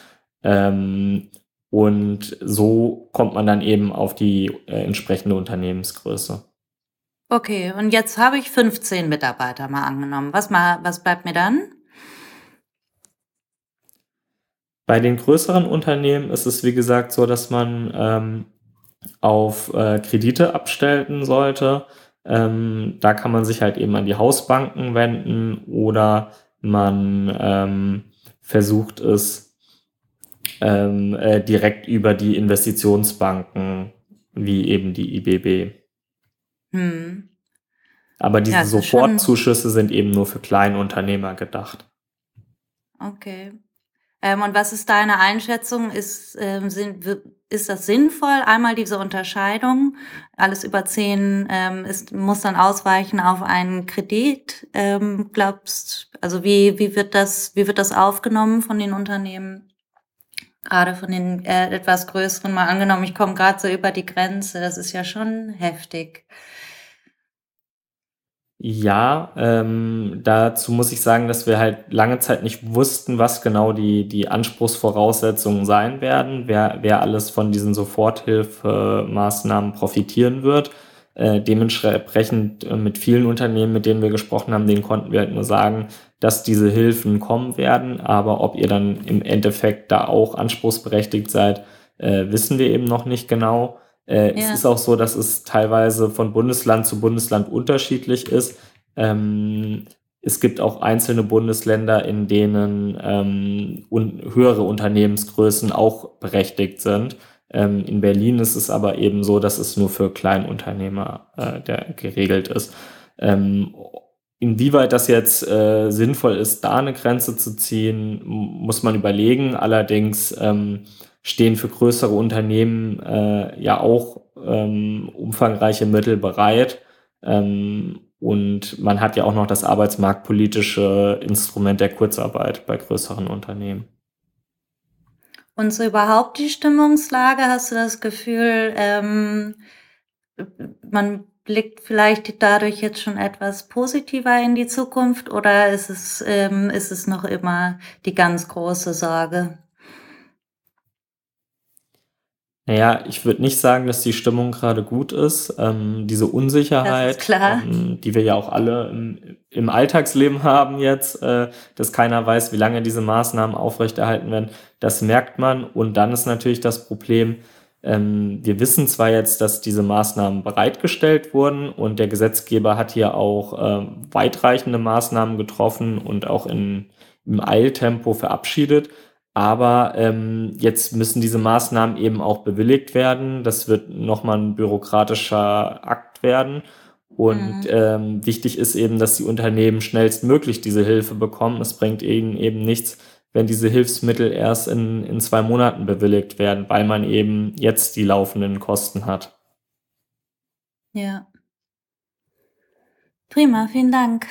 [SPEAKER 4] Und so kommt man dann eben auf die entsprechende Unternehmensgröße.
[SPEAKER 3] Okay, und jetzt habe ich 15 Mitarbeiter mal angenommen. Was bleibt mir dann?
[SPEAKER 4] Bei den größeren Unternehmen ist es, wie gesagt, so, dass man auf Kredite abstellen sollte. Da kann man sich halt eben an die Hausbanken wenden oder man versucht es direkt über die Investitionsbanken wie eben die IBB. Aber diese
[SPEAKER 3] Ja, es ist
[SPEAKER 4] Sofortzuschüsse sind eben nur für Kleinunternehmer gedacht.
[SPEAKER 3] Okay. Und was ist deine Einschätzung? Ist das sinnvoll? Einmal diese Unterscheidung, alles über 10 muss dann ausweichen auf einen Kredit. Also wie wird das aufgenommen von den Unternehmen? Gerade von den etwas größeren, mal angenommen, ich komme gerade so über die Grenze, das ist ja schon heftig.
[SPEAKER 4] Ja, dazu muss ich sagen, dass wir halt lange Zeit nicht wussten, was genau die Anspruchsvoraussetzungen sein werden, wer alles von diesen Soforthilfemaßnahmen profitieren wird. Dementsprechend mit vielen Unternehmen, mit denen wir gesprochen haben, denen konnten wir halt nur sagen, dass diese Hilfen kommen werden, aber ob ihr dann im Endeffekt da auch anspruchsberechtigt seid, wissen wir eben noch nicht genau. Es ist auch so, dass es teilweise von Bundesland zu Bundesland unterschiedlich ist. Es gibt auch einzelne Bundesländer, in denen höhere Unternehmensgrößen auch berechtigt sind. In Berlin ist es aber eben so, dass es nur für Kleinunternehmer geregelt ist. Inwieweit das jetzt sinnvoll ist, da eine Grenze zu ziehen, muss man überlegen. Allerdings stehen für größere Unternehmen ja auch umfangreiche Mittel bereit. Und man hat ja auch noch das arbeitsmarktpolitische Instrument der Kurzarbeit bei größeren Unternehmen.
[SPEAKER 3] Und so überhaupt die Stimmungslage, hast du das Gefühl, man blickt vielleicht dadurch jetzt schon etwas positiver in die Zukunft oder ist es noch immer die ganz große Sorge?
[SPEAKER 4] Naja, ich würde nicht sagen, dass die Stimmung gerade gut ist. Diese Unsicherheit, die wir ja auch alle im Alltagsleben haben jetzt, dass keiner weiß, wie lange diese Maßnahmen aufrechterhalten werden, das merkt man. Und dann ist natürlich das Problem, wir wissen zwar jetzt, dass diese Maßnahmen bereitgestellt wurden und der Gesetzgeber hat hier auch weitreichende Maßnahmen getroffen und auch im Eiltempo verabschiedet. Aber jetzt müssen diese Maßnahmen eben auch bewilligt werden. Das wird nochmal ein bürokratischer Akt werden. Und wichtig ist eben, dass die Unternehmen schnellstmöglich diese Hilfe bekommen. Es bringt ihnen eben nichts, wenn diese Hilfsmittel erst in 2 Monaten bewilligt werden, weil man eben jetzt die laufenden Kosten hat.
[SPEAKER 3] Ja. Prima, vielen Dank.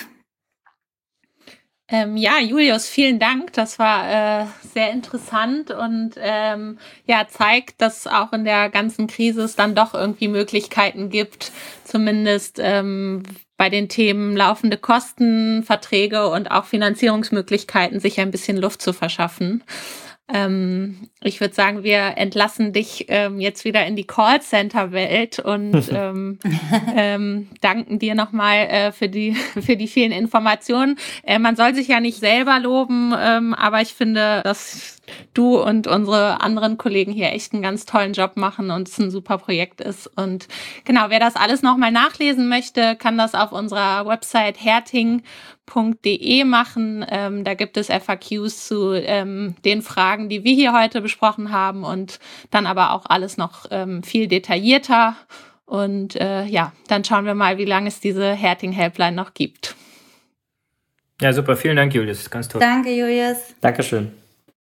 [SPEAKER 1] Ja, Julius, vielen Dank. Das war sehr interessant und zeigt, dass auch in der ganzen Krise es dann doch irgendwie Möglichkeiten gibt, zumindest bei den Themen laufende Kosten, Verträge und auch Finanzierungsmöglichkeiten sich ein bisschen Luft zu verschaffen. Ich würde sagen, wir entlassen dich jetzt wieder in die Callcenter-Welt und danken dir nochmal für die vielen Informationen. Man soll sich ja nicht selber loben, aber ich finde, dass du und unsere anderen Kollegen hier echt einen ganz tollen Job machen und es ein super Projekt ist. Und genau, wer das alles nochmal nachlesen möchte, kann das auf unserer Website herting.de machen. Da gibt es FAQs zu den Fragen, die wir hier heute besprochen haben und dann aber auch alles noch viel detaillierter. Und dann schauen wir mal, wie lange es diese Herting-Helpline noch gibt.
[SPEAKER 2] Ja, super. Vielen Dank, Julius. Ganz toll.
[SPEAKER 3] Danke, Julius.
[SPEAKER 4] Dankeschön.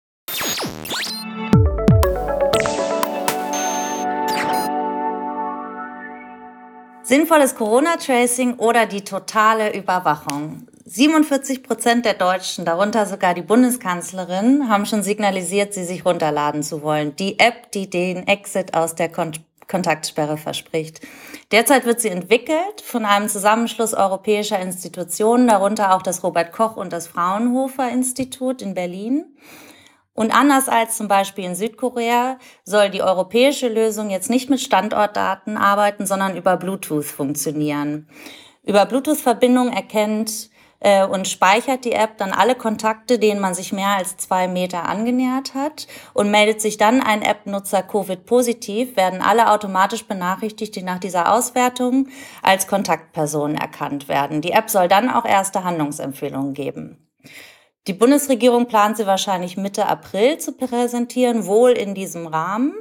[SPEAKER 3] Sinnvolles Corona-Tracing oder die totale Überwachung? 47% der Deutschen, darunter sogar die Bundeskanzlerin, haben schon signalisiert, sie sich runterladen zu wollen. Die App, die den Exit aus der Kontaktsperre verspricht. Derzeit wird sie entwickelt von einem Zusammenschluss europäischer Institutionen, darunter auch das Robert-Koch- und das Fraunhofer-Institut in Berlin. Und anders als zum Beispiel in Südkorea soll die europäische Lösung jetzt nicht mit Standortdaten arbeiten, sondern über Bluetooth funktionieren. Über Bluetooth-Verbindung erkennt und speichert die App dann alle Kontakte, denen man sich mehr als 2 Meter angenähert hat. Und meldet sich dann ein App-Nutzer Covid-positiv, werden alle automatisch benachrichtigt, die nach dieser Auswertung als Kontaktpersonen erkannt werden. Die App soll dann auch erste Handlungsempfehlungen geben. Die Bundesregierung plant sie wahrscheinlich Mitte April zu präsentieren, wohl in diesem Rahmen.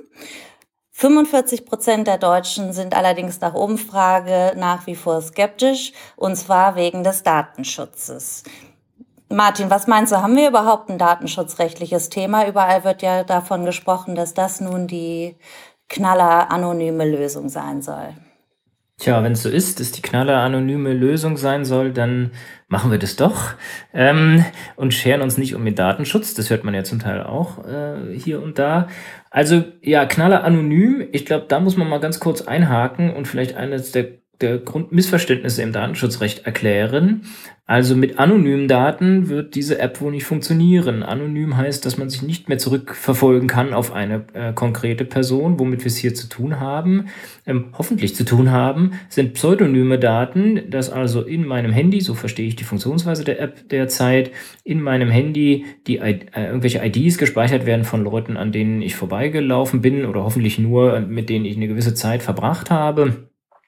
[SPEAKER 3] 45% der Deutschen sind allerdings nach Umfrage nach wie vor skeptisch, und zwar wegen des Datenschutzes. Martin, was meinst du, haben wir überhaupt ein datenschutzrechtliches Thema? Überall wird ja davon gesprochen, dass das nun die knaller-anonyme Lösung sein soll.
[SPEAKER 2] Tja, wenn es so ist, dass die knaller-anonyme Lösung sein soll, dann machen wir das doch und scheren uns nicht um den Datenschutz. Das hört man ja zum Teil auch hier und da. Also ja, knaller-anonym, ich glaube, da muss man mal ganz kurz einhaken und vielleicht eines der Grundmissverständnisse im Datenschutzrecht erklären. Also mit anonymen Daten wird diese App wohl nicht funktionieren. Anonym heißt, dass man sich nicht mehr zurückverfolgen kann auf eine konkrete Person. Womit wir es hier zu tun haben, hoffentlich zu tun haben, sind pseudonyme Daten, dass also in meinem Handy, so verstehe ich die Funktionsweise der App derzeit, in meinem Handy die irgendwelche IDs gespeichert werden von Leuten, an denen ich vorbeigelaufen bin oder hoffentlich nur, mit denen ich eine gewisse Zeit verbracht habe.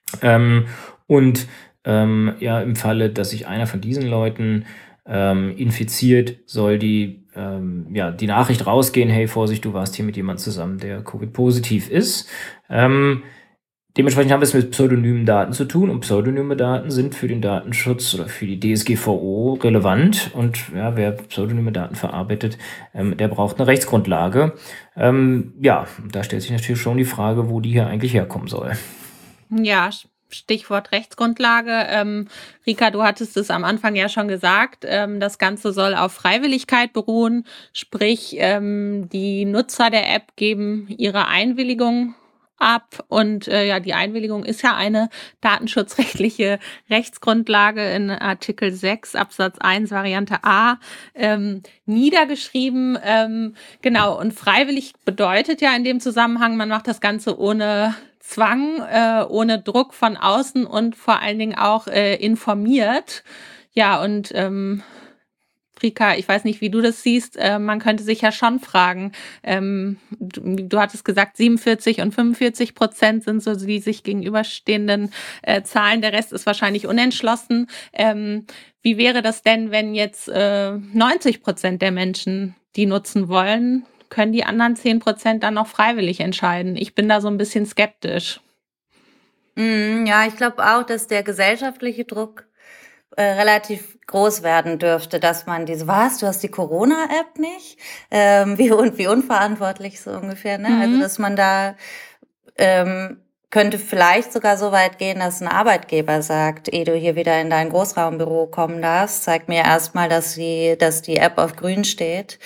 [SPEAKER 2] Im Falle, dass sich einer von diesen Leuten infiziert, soll die Nachricht rausgehen, hey, Vorsicht, du warst hier mit jemandem zusammen, der Covid-positiv ist. Dementsprechend haben wir es mit pseudonymen Daten zu tun, und pseudonyme Daten sind für den Datenschutz oder für die DSGVO relevant, und ja, wer pseudonyme Daten verarbeitet, der braucht eine Rechtsgrundlage. Da stellt sich natürlich schon die Frage, wo die hier eigentlich herkommen soll.
[SPEAKER 1] Ja, Stichwort Rechtsgrundlage. Rika, du hattest es am Anfang ja schon gesagt, das Ganze soll auf Freiwilligkeit beruhen, sprich die Nutzer der App geben ihre Einwilligung ab, und die Einwilligung ist ja eine datenschutzrechtliche Rechtsgrundlage in Artikel 6 Absatz 1 Variante A niedergeschrieben. Und freiwillig bedeutet ja in dem Zusammenhang, man macht das Ganze ohne Zwang, ohne Druck von außen und vor allen Dingen auch informiert. Ja, und Rika, ich weiß nicht, wie du das siehst, man könnte sich ja schon fragen, du hattest gesagt, 47 und 45% sind so die sich gegenüberstehenden Zahlen, der Rest ist wahrscheinlich unentschlossen. Wie wäre das denn, wenn jetzt 90% der Menschen die nutzen wollen? Können die anderen 10% dann noch freiwillig entscheiden? Ich bin da so ein bisschen skeptisch.
[SPEAKER 3] Ja, ich glaube auch, dass der gesellschaftliche Druck relativ groß werden dürfte, dass man du hast die Corona-App nicht? Wie unverantwortlich so ungefähr, ne? Also, dass man da könnte vielleicht sogar so weit gehen, dass ein Arbeitgeber sagt, ehe du hier wieder in dein Großraumbüro kommen darfst, zeig mir erstmal, dass die App auf grün steht.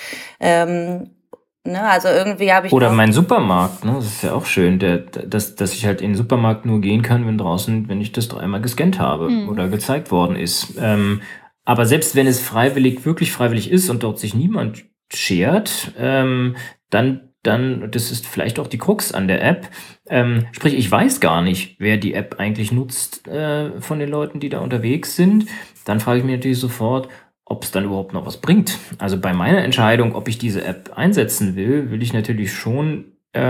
[SPEAKER 3] Also irgendwie habe ich...
[SPEAKER 2] Oder mein Supermarkt, ne? Das ist ja auch schön, dass ich halt in den Supermarkt nur gehen kann, wenn ich das 3-mal gescannt habe oder gezeigt worden ist. Aber selbst wenn es wirklich freiwillig ist und dort sich niemand schert, dann, das ist vielleicht auch die Krux an der App. Sprich, ich weiß gar nicht, wer die App eigentlich nutzt von den Leuten, die da unterwegs sind. Dann frage ich mich natürlich sofort, ob es dann überhaupt noch was bringt. Also bei meiner Entscheidung, ob ich diese App einsetzen will, muss ich natürlich schon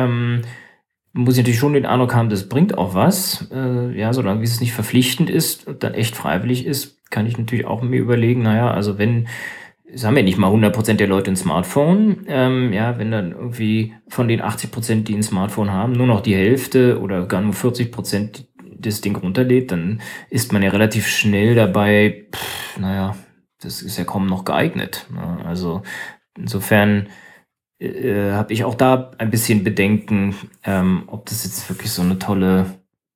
[SPEAKER 2] den Eindruck haben, das bringt auch was. Solange wie es nicht verpflichtend ist und dann echt freiwillig ist, kann ich natürlich auch mir überlegen, also es haben ja nicht mal 100% der Leute ein Smartphone. Wenn dann irgendwie von den 80%, die ein Smartphone haben, nur noch die Hälfte oder gar nur 40% das Ding runterlädt, dann ist man ja relativ schnell dabei, das ist ja kaum noch geeignet. Ne? Also insofern habe ich auch da ein bisschen Bedenken, ob das jetzt wirklich so eine tolle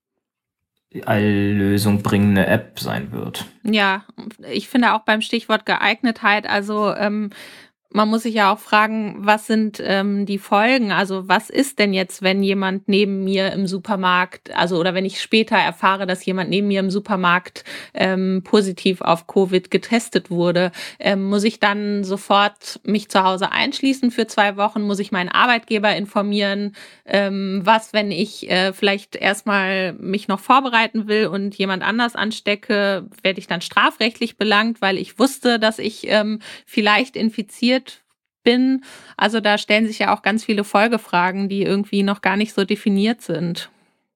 [SPEAKER 2] Alllösung bringende App sein wird.
[SPEAKER 1] Ja, ich finde auch beim Stichwort Geeignetheit, also man muss sich ja auch fragen, was sind die Folgen? Also was ist denn jetzt, wenn jemand neben mir im Supermarkt, oder wenn ich später erfahre, dass jemand neben mir im Supermarkt positiv auf Covid getestet wurde? Muss ich dann sofort mich zu Hause einschließen für 2 Wochen? Muss ich meinen Arbeitgeber informieren? Was, wenn ich vielleicht erstmal mich noch vorbereiten will und jemand anders anstecke? Werde ich dann strafrechtlich belangt, weil ich wusste, dass ich vielleicht infiziert bin? Also da stellen sich ja auch ganz viele Folgefragen, die irgendwie noch gar nicht so definiert sind.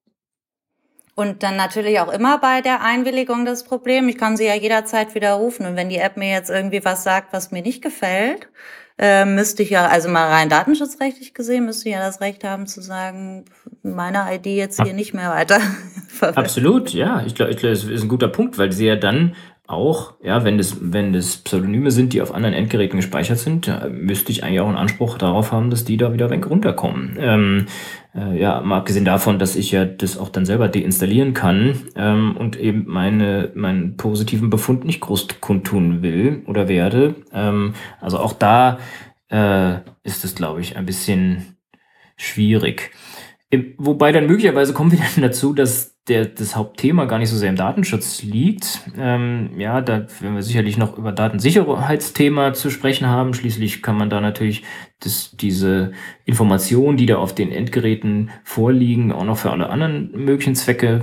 [SPEAKER 3] Und dann natürlich auch immer bei der Einwilligung das Problem. Ich kann sie ja jederzeit widerrufen. Und wenn die App mir jetzt irgendwie was sagt, was mir nicht gefällt, müsste ich ja, also mal rein datenschutzrechtlich gesehen, müsste ich ja das Recht haben zu sagen, meine ID jetzt hier nicht mehr weiter verwenden.
[SPEAKER 2] Absolut, ja. Ich glaube, das ist ein guter Punkt, weil sie ja dann auch, wenn das Pseudonyme sind, die auf anderen Endgeräten gespeichert sind, müsste ich eigentlich auch einen Anspruch darauf haben, dass die da wieder weg runterkommen. Mal abgesehen davon, dass ich ja das auch dann selber deinstallieren kann und eben meinen positiven Befund nicht groß kundtun will oder werde. Also auch da ist es, glaube ich, ein bisschen schwierig. Wobei dann möglicherweise kommen wir dann dazu, dass das Hauptthema gar nicht so sehr im Datenschutz liegt. Da werden wir sicherlich noch über Datensicherheitsthema zu sprechen haben. Schließlich kann man da natürlich diese Informationen, die da auf den Endgeräten vorliegen, auch noch für alle anderen möglichen Zwecke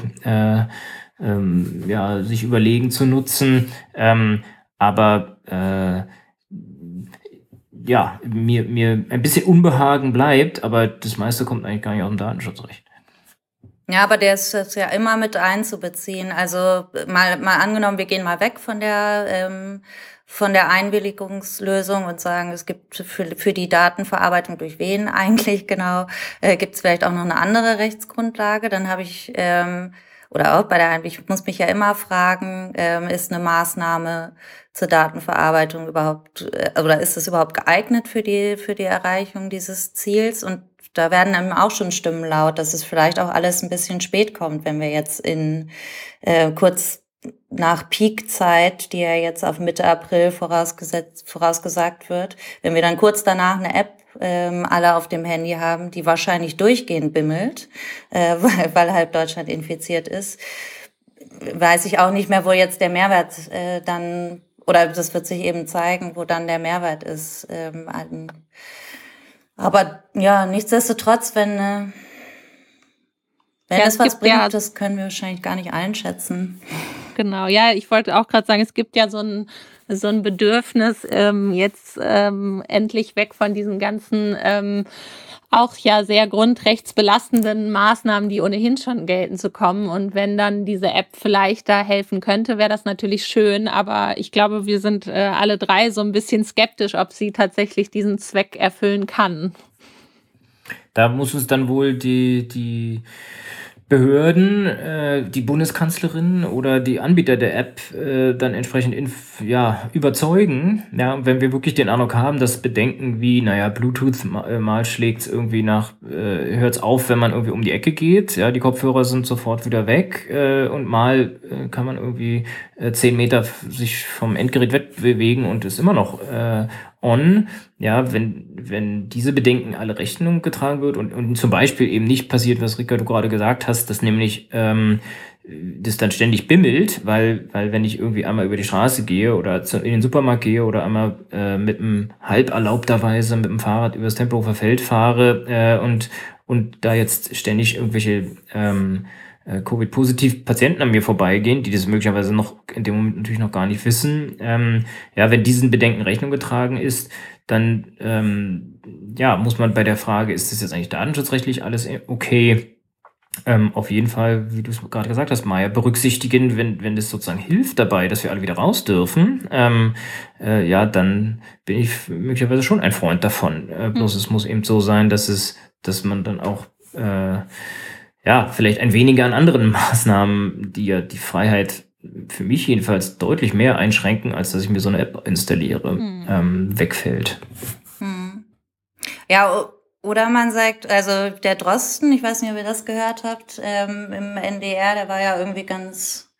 [SPEAKER 2] sich überlegen zu nutzen. Mir ein bisschen Unbehagen bleibt, aber das meiste kommt eigentlich gar nicht aus dem Datenschutzrecht.
[SPEAKER 3] Ja, aber der ist ja immer mit einzubeziehen. Also mal angenommen, wir gehen mal weg von der Einwilligungslösung und sagen, es gibt für die Datenverarbeitung durch wen eigentlich genau, gibt es vielleicht auch noch eine andere Rechtsgrundlage. Dann habe ich ich muss mich ja immer fragen, ist eine Maßnahme zur Datenverarbeitung oder ist es überhaupt geeignet für die Erreichung dieses Ziels? Und da werden eben auch schon Stimmen laut, dass es vielleicht auch alles ein bisschen spät kommt, wenn wir jetzt kurz nach Peakzeit, die ja jetzt auf Mitte April vorausgesagt wird, wenn wir dann kurz danach eine App alle auf dem Handy haben, die wahrscheinlich durchgehend bimmelt, weil halb Deutschland infiziert ist, weiß ich auch nicht mehr, wo jetzt der Mehrwert oder das wird sich eben zeigen, wo dann der Mehrwert ist. Aber ja, nichtsdestotrotz, wenn es was bringt, das können wir wahrscheinlich gar nicht einschätzen.
[SPEAKER 1] Genau, ja, ich wollte auch gerade sagen, es gibt ja so ein Bedürfnis, jetzt endlich weg von diesen ganzen auch ja sehr grundrechtsbelastenden Maßnahmen, die ohnehin schon gelten, zu kommen. Und wenn dann diese App vielleicht da helfen könnte, wäre das natürlich schön. Aber ich glaube, wir sind alle drei so ein bisschen skeptisch, ob sie tatsächlich diesen Zweck erfüllen kann.
[SPEAKER 2] Da muss uns dann wohl die Behörden, die Bundeskanzlerin oder die Anbieter der App dann entsprechend überzeugen. Ja, wenn wir wirklich den Eindruck haben, dass Bedenken wie, Bluetooth mal schlägt's irgendwie hört's auf, wenn man irgendwie um die Ecke geht. Ja, die Kopfhörer sind sofort wieder weg und mal kann man irgendwie 10 Meter sich vom Endgerät wegbewegen und ist immer noch on. Ja, wenn diese Bedenken alle Rechnung getragen wird und zum Beispiel eben nicht passiert, was Rika, du gerade gesagt hast, dass nämlich das dann ständig bimmelt, weil wenn ich irgendwie einmal über die Straße gehe oder in den Supermarkt gehe oder einmal mit einem halb erlaubterweise mit dem Fahrrad über das Tempelhofer Feld fahre und da jetzt ständig irgendwelche Covid-positiv Patienten an mir vorbeigehen, die das möglicherweise noch in dem Moment natürlich noch gar nicht wissen. Wenn diesen Bedenken Rechnung getragen ist, dann muss man bei der Frage, ist das jetzt eigentlich datenschutzrechtlich alles okay? Auf jeden Fall, wie du es gerade gesagt hast, Maja, berücksichtigen, wenn das sozusagen hilft dabei, dass wir alle wieder raus dürfen, dann bin ich möglicherweise schon ein Freund davon. Bloß es muss eben so sein, dass man dann auch vielleicht ein weniger an anderen Maßnahmen, die ja die Freiheit für mich jedenfalls deutlich mehr einschränken, als dass ich mir so eine App installiere, wegfällt.
[SPEAKER 3] Ja, oder man sagt, also der Drosten, ich weiß nicht, ob ihr das gehört habt, im NDR, der war ja irgendwie ganz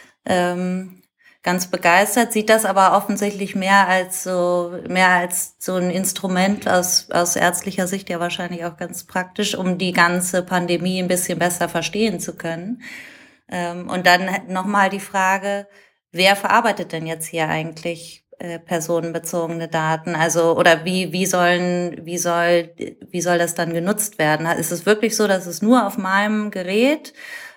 [SPEAKER 3] begeistert, sieht das aber offensichtlich mehr als so ein Instrument aus ärztlicher Sicht ja wahrscheinlich auch ganz praktisch, um die ganze Pandemie ein bisschen besser verstehen zu können. Und dann nochmal die Frage, wer verarbeitet denn jetzt hier eigentlich personenbezogene Daten? Also, oder wie soll das dann genutzt werden? Ist es wirklich so, dass es nur auf meinem Gerät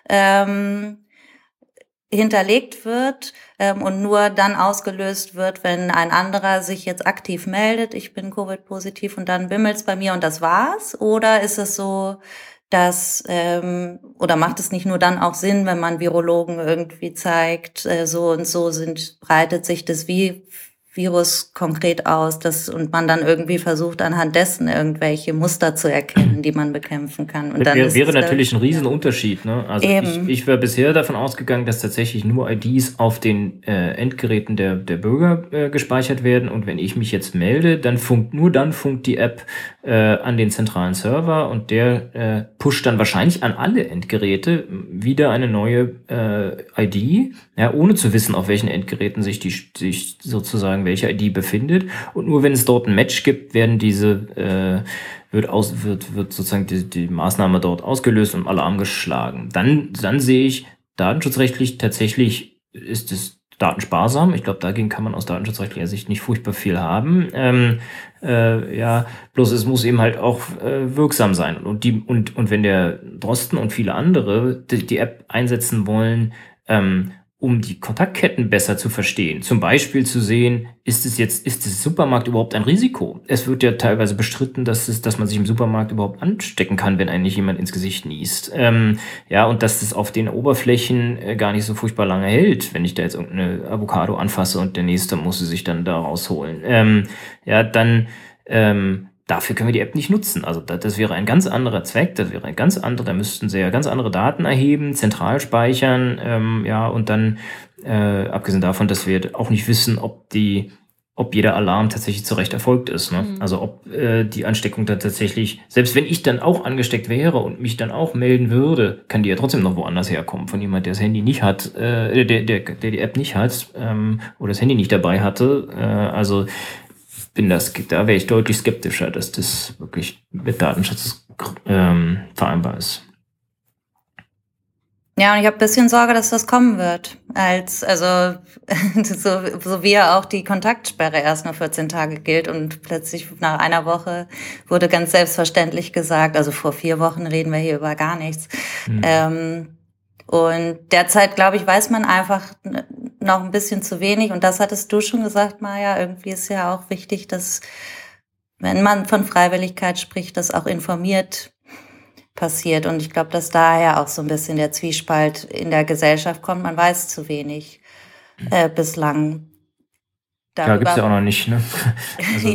[SPEAKER 3] hinterlegt wird und nur dann ausgelöst wird, wenn ein anderer sich jetzt aktiv meldet, ich bin Covid-positiv und dann bimmelt's bei mir und das war's? Oder ist es so, dass oder macht es nicht nur dann auch Sinn, wenn man Virologen irgendwie zeigt, so und so breitet sich das Virus konkret aus, und man dann irgendwie versucht, anhand dessen irgendwelche Muster zu erkennen, die man bekämpfen kann. Und dann
[SPEAKER 2] wäre natürlich ein Riesenunterschied. Ne? Also ich war bisher davon ausgegangen, dass tatsächlich nur IDs auf den Endgeräten der Bürger gespeichert werden. Und wenn ich mich jetzt melde, dann funkt die App an den zentralen Server und der pusht dann wahrscheinlich an alle Endgeräte wieder eine neue ID, ohne zu wissen, auf welchen Endgeräten sich sozusagen welche ID befindet. Und nur wenn es dort ein Match gibt, werden wird sozusagen die Maßnahme dort ausgelöst und Alarm geschlagen. Dann sehe ich, datenschutzrechtlich tatsächlich ist es datensparsam. Ich glaube, dagegen kann man aus datenschutzrechtlicher Sicht nicht furchtbar viel haben. Bloß es muss eben halt auch wirksam sein. Und wenn der Drosten und viele andere die App einsetzen wollen, um die Kontaktketten besser zu verstehen. Zum Beispiel zu sehen, ist das Supermarkt überhaupt ein Risiko? Es wird ja teilweise bestritten, dass man sich im Supermarkt überhaupt anstecken kann, wenn eigentlich jemand ins Gesicht niest. Und dass das auf den Oberflächen gar nicht so furchtbar lange hält, wenn ich da jetzt irgendeine Avocado anfasse und der Nächste muss sie sich dann da rausholen. Dafür können wir die App nicht nutzen. Also das wäre ein ganz anderer Zweck, da müssten sie ja ganz andere Daten erheben, zentral speichern, und dann, abgesehen davon, dass wir auch nicht wissen, ob jeder Alarm tatsächlich zu Recht erfolgt ist. Ne? Also ob die Ansteckung dann tatsächlich, selbst wenn ich dann auch angesteckt wäre und mich dann auch melden würde, kann die ja trotzdem noch woanders herkommen, von jemand, der das Handy nicht hat, der die App nicht hat oder das Handy nicht dabei hatte. Da wäre ich deutlich skeptischer, dass das wirklich mit Datenschutz vereinbar ist.
[SPEAKER 3] Ja, und ich habe ein bisschen Sorge, dass das kommen wird. So wie ja auch die Kontaktsperre erst nur 14 Tage gilt und plötzlich nach einer Woche wurde ganz selbstverständlich gesagt, also vor 4 Wochen reden wir hier über gar nichts. Und derzeit, glaube ich, weiß man einfach noch ein bisschen zu wenig. Und das hattest du schon gesagt, Maja. Irgendwie ist ja auch wichtig, dass, wenn man von Freiwilligkeit spricht, das auch informiert passiert. Und ich glaube, dass daher auch so ein bisschen der Zwiespalt in der Gesellschaft kommt. Man weiß zu wenig bislang.
[SPEAKER 2] Ja, gibt's ja auch noch nicht, ne? Also,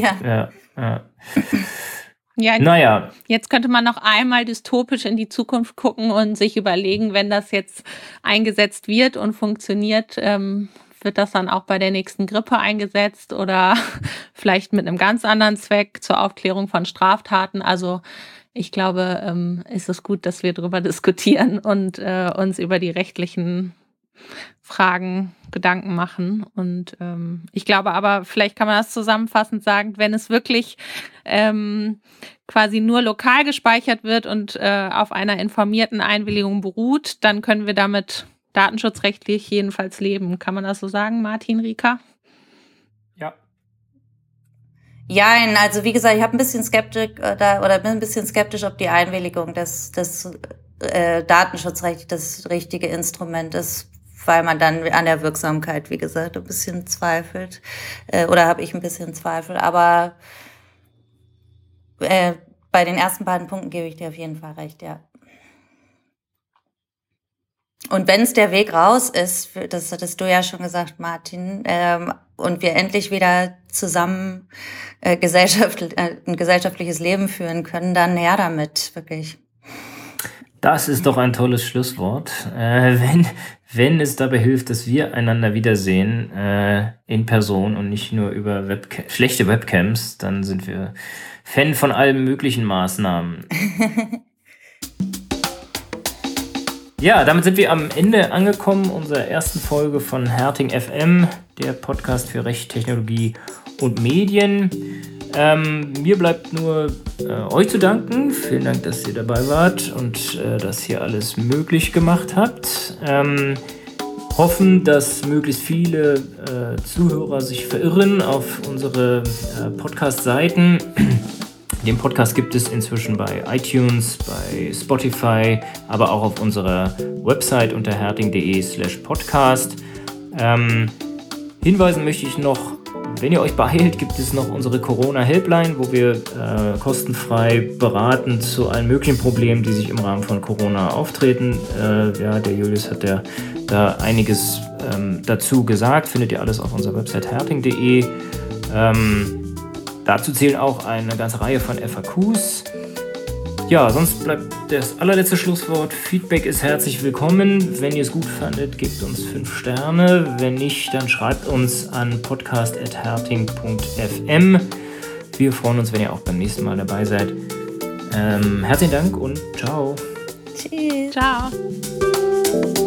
[SPEAKER 1] Ja, Jetzt könnte man noch einmal dystopisch in die Zukunft gucken und sich überlegen, wenn das jetzt eingesetzt wird und funktioniert, wird das dann auch bei der nächsten Grippe eingesetzt oder vielleicht mit einem ganz anderen Zweck zur Aufklärung von Straftaten. Also ich glaube, ist es gut, dass wir darüber diskutieren und uns über die rechtlichen Fragen Gedanken machen. Und ich glaube aber, vielleicht kann man das zusammenfassend sagen, wenn es wirklich quasi nur lokal gespeichert wird und auf einer informierten Einwilligung beruht, dann können wir damit datenschutzrechtlich jedenfalls leben. Kann man das so sagen, Martin, Rika?
[SPEAKER 2] Ja.
[SPEAKER 3] Ja, also wie gesagt, ich habe ein bisschen bin ein bisschen skeptisch, ob die Einwilligung des Datenschutzrechts das richtige Instrument ist, weil man dann an der Wirksamkeit, wie gesagt, ein bisschen zweifelt. Oder habe ich ein bisschen Zweifel. Aber bei den ersten beiden Punkten gebe ich dir auf jeden Fall recht, ja. Und wenn es der Weg raus ist, das hattest du ja schon gesagt, Martin, und wir endlich wieder zusammen ein gesellschaftliches Leben führen können, dann her damit, wirklich.
[SPEAKER 2] Das ist doch ein tolles Schlusswort. Wenn es dabei hilft, dass wir einander wiedersehen in Person und nicht nur über schlechte Webcams, dann sind wir Fan von allen möglichen Maßnahmen. Ja, damit sind wir am Ende angekommen unserer ersten Folge von Herting FM, der Podcast für Recht, Technologie und Medien. Mir bleibt nur euch zu danken. Vielen Dank, dass ihr dabei wart und das hier alles möglich gemacht habt. Hoffen, dass möglichst viele Zuhörer sich verirren auf unsere Podcast-Seiten. Den Podcast gibt es inzwischen bei iTunes, bei Spotify, aber auch auf unserer Website unter herting.de/podcast. Hinweisen möchte ich noch, wenn ihr euch beeilt, gibt es noch unsere Corona-Helpline, wo wir kostenfrei beraten zu allen möglichen Problemen, die sich im Rahmen von Corona auftreten. Der Julius hat ja da einiges dazu gesagt, findet ihr alles auf unserer Website herting.de. Dazu zählen auch eine ganze Reihe von FAQs. Ja, sonst bleibt das allerletzte Schlusswort. Feedback ist herzlich willkommen. Wenn ihr es gut fandet, gebt uns 5 Sterne. Wenn nicht, dann schreibt uns an podcast@herting.fm. Wir freuen uns, wenn ihr auch beim nächsten Mal dabei seid. Herzlichen Dank und ciao.
[SPEAKER 3] Tschüss.
[SPEAKER 1] Ciao.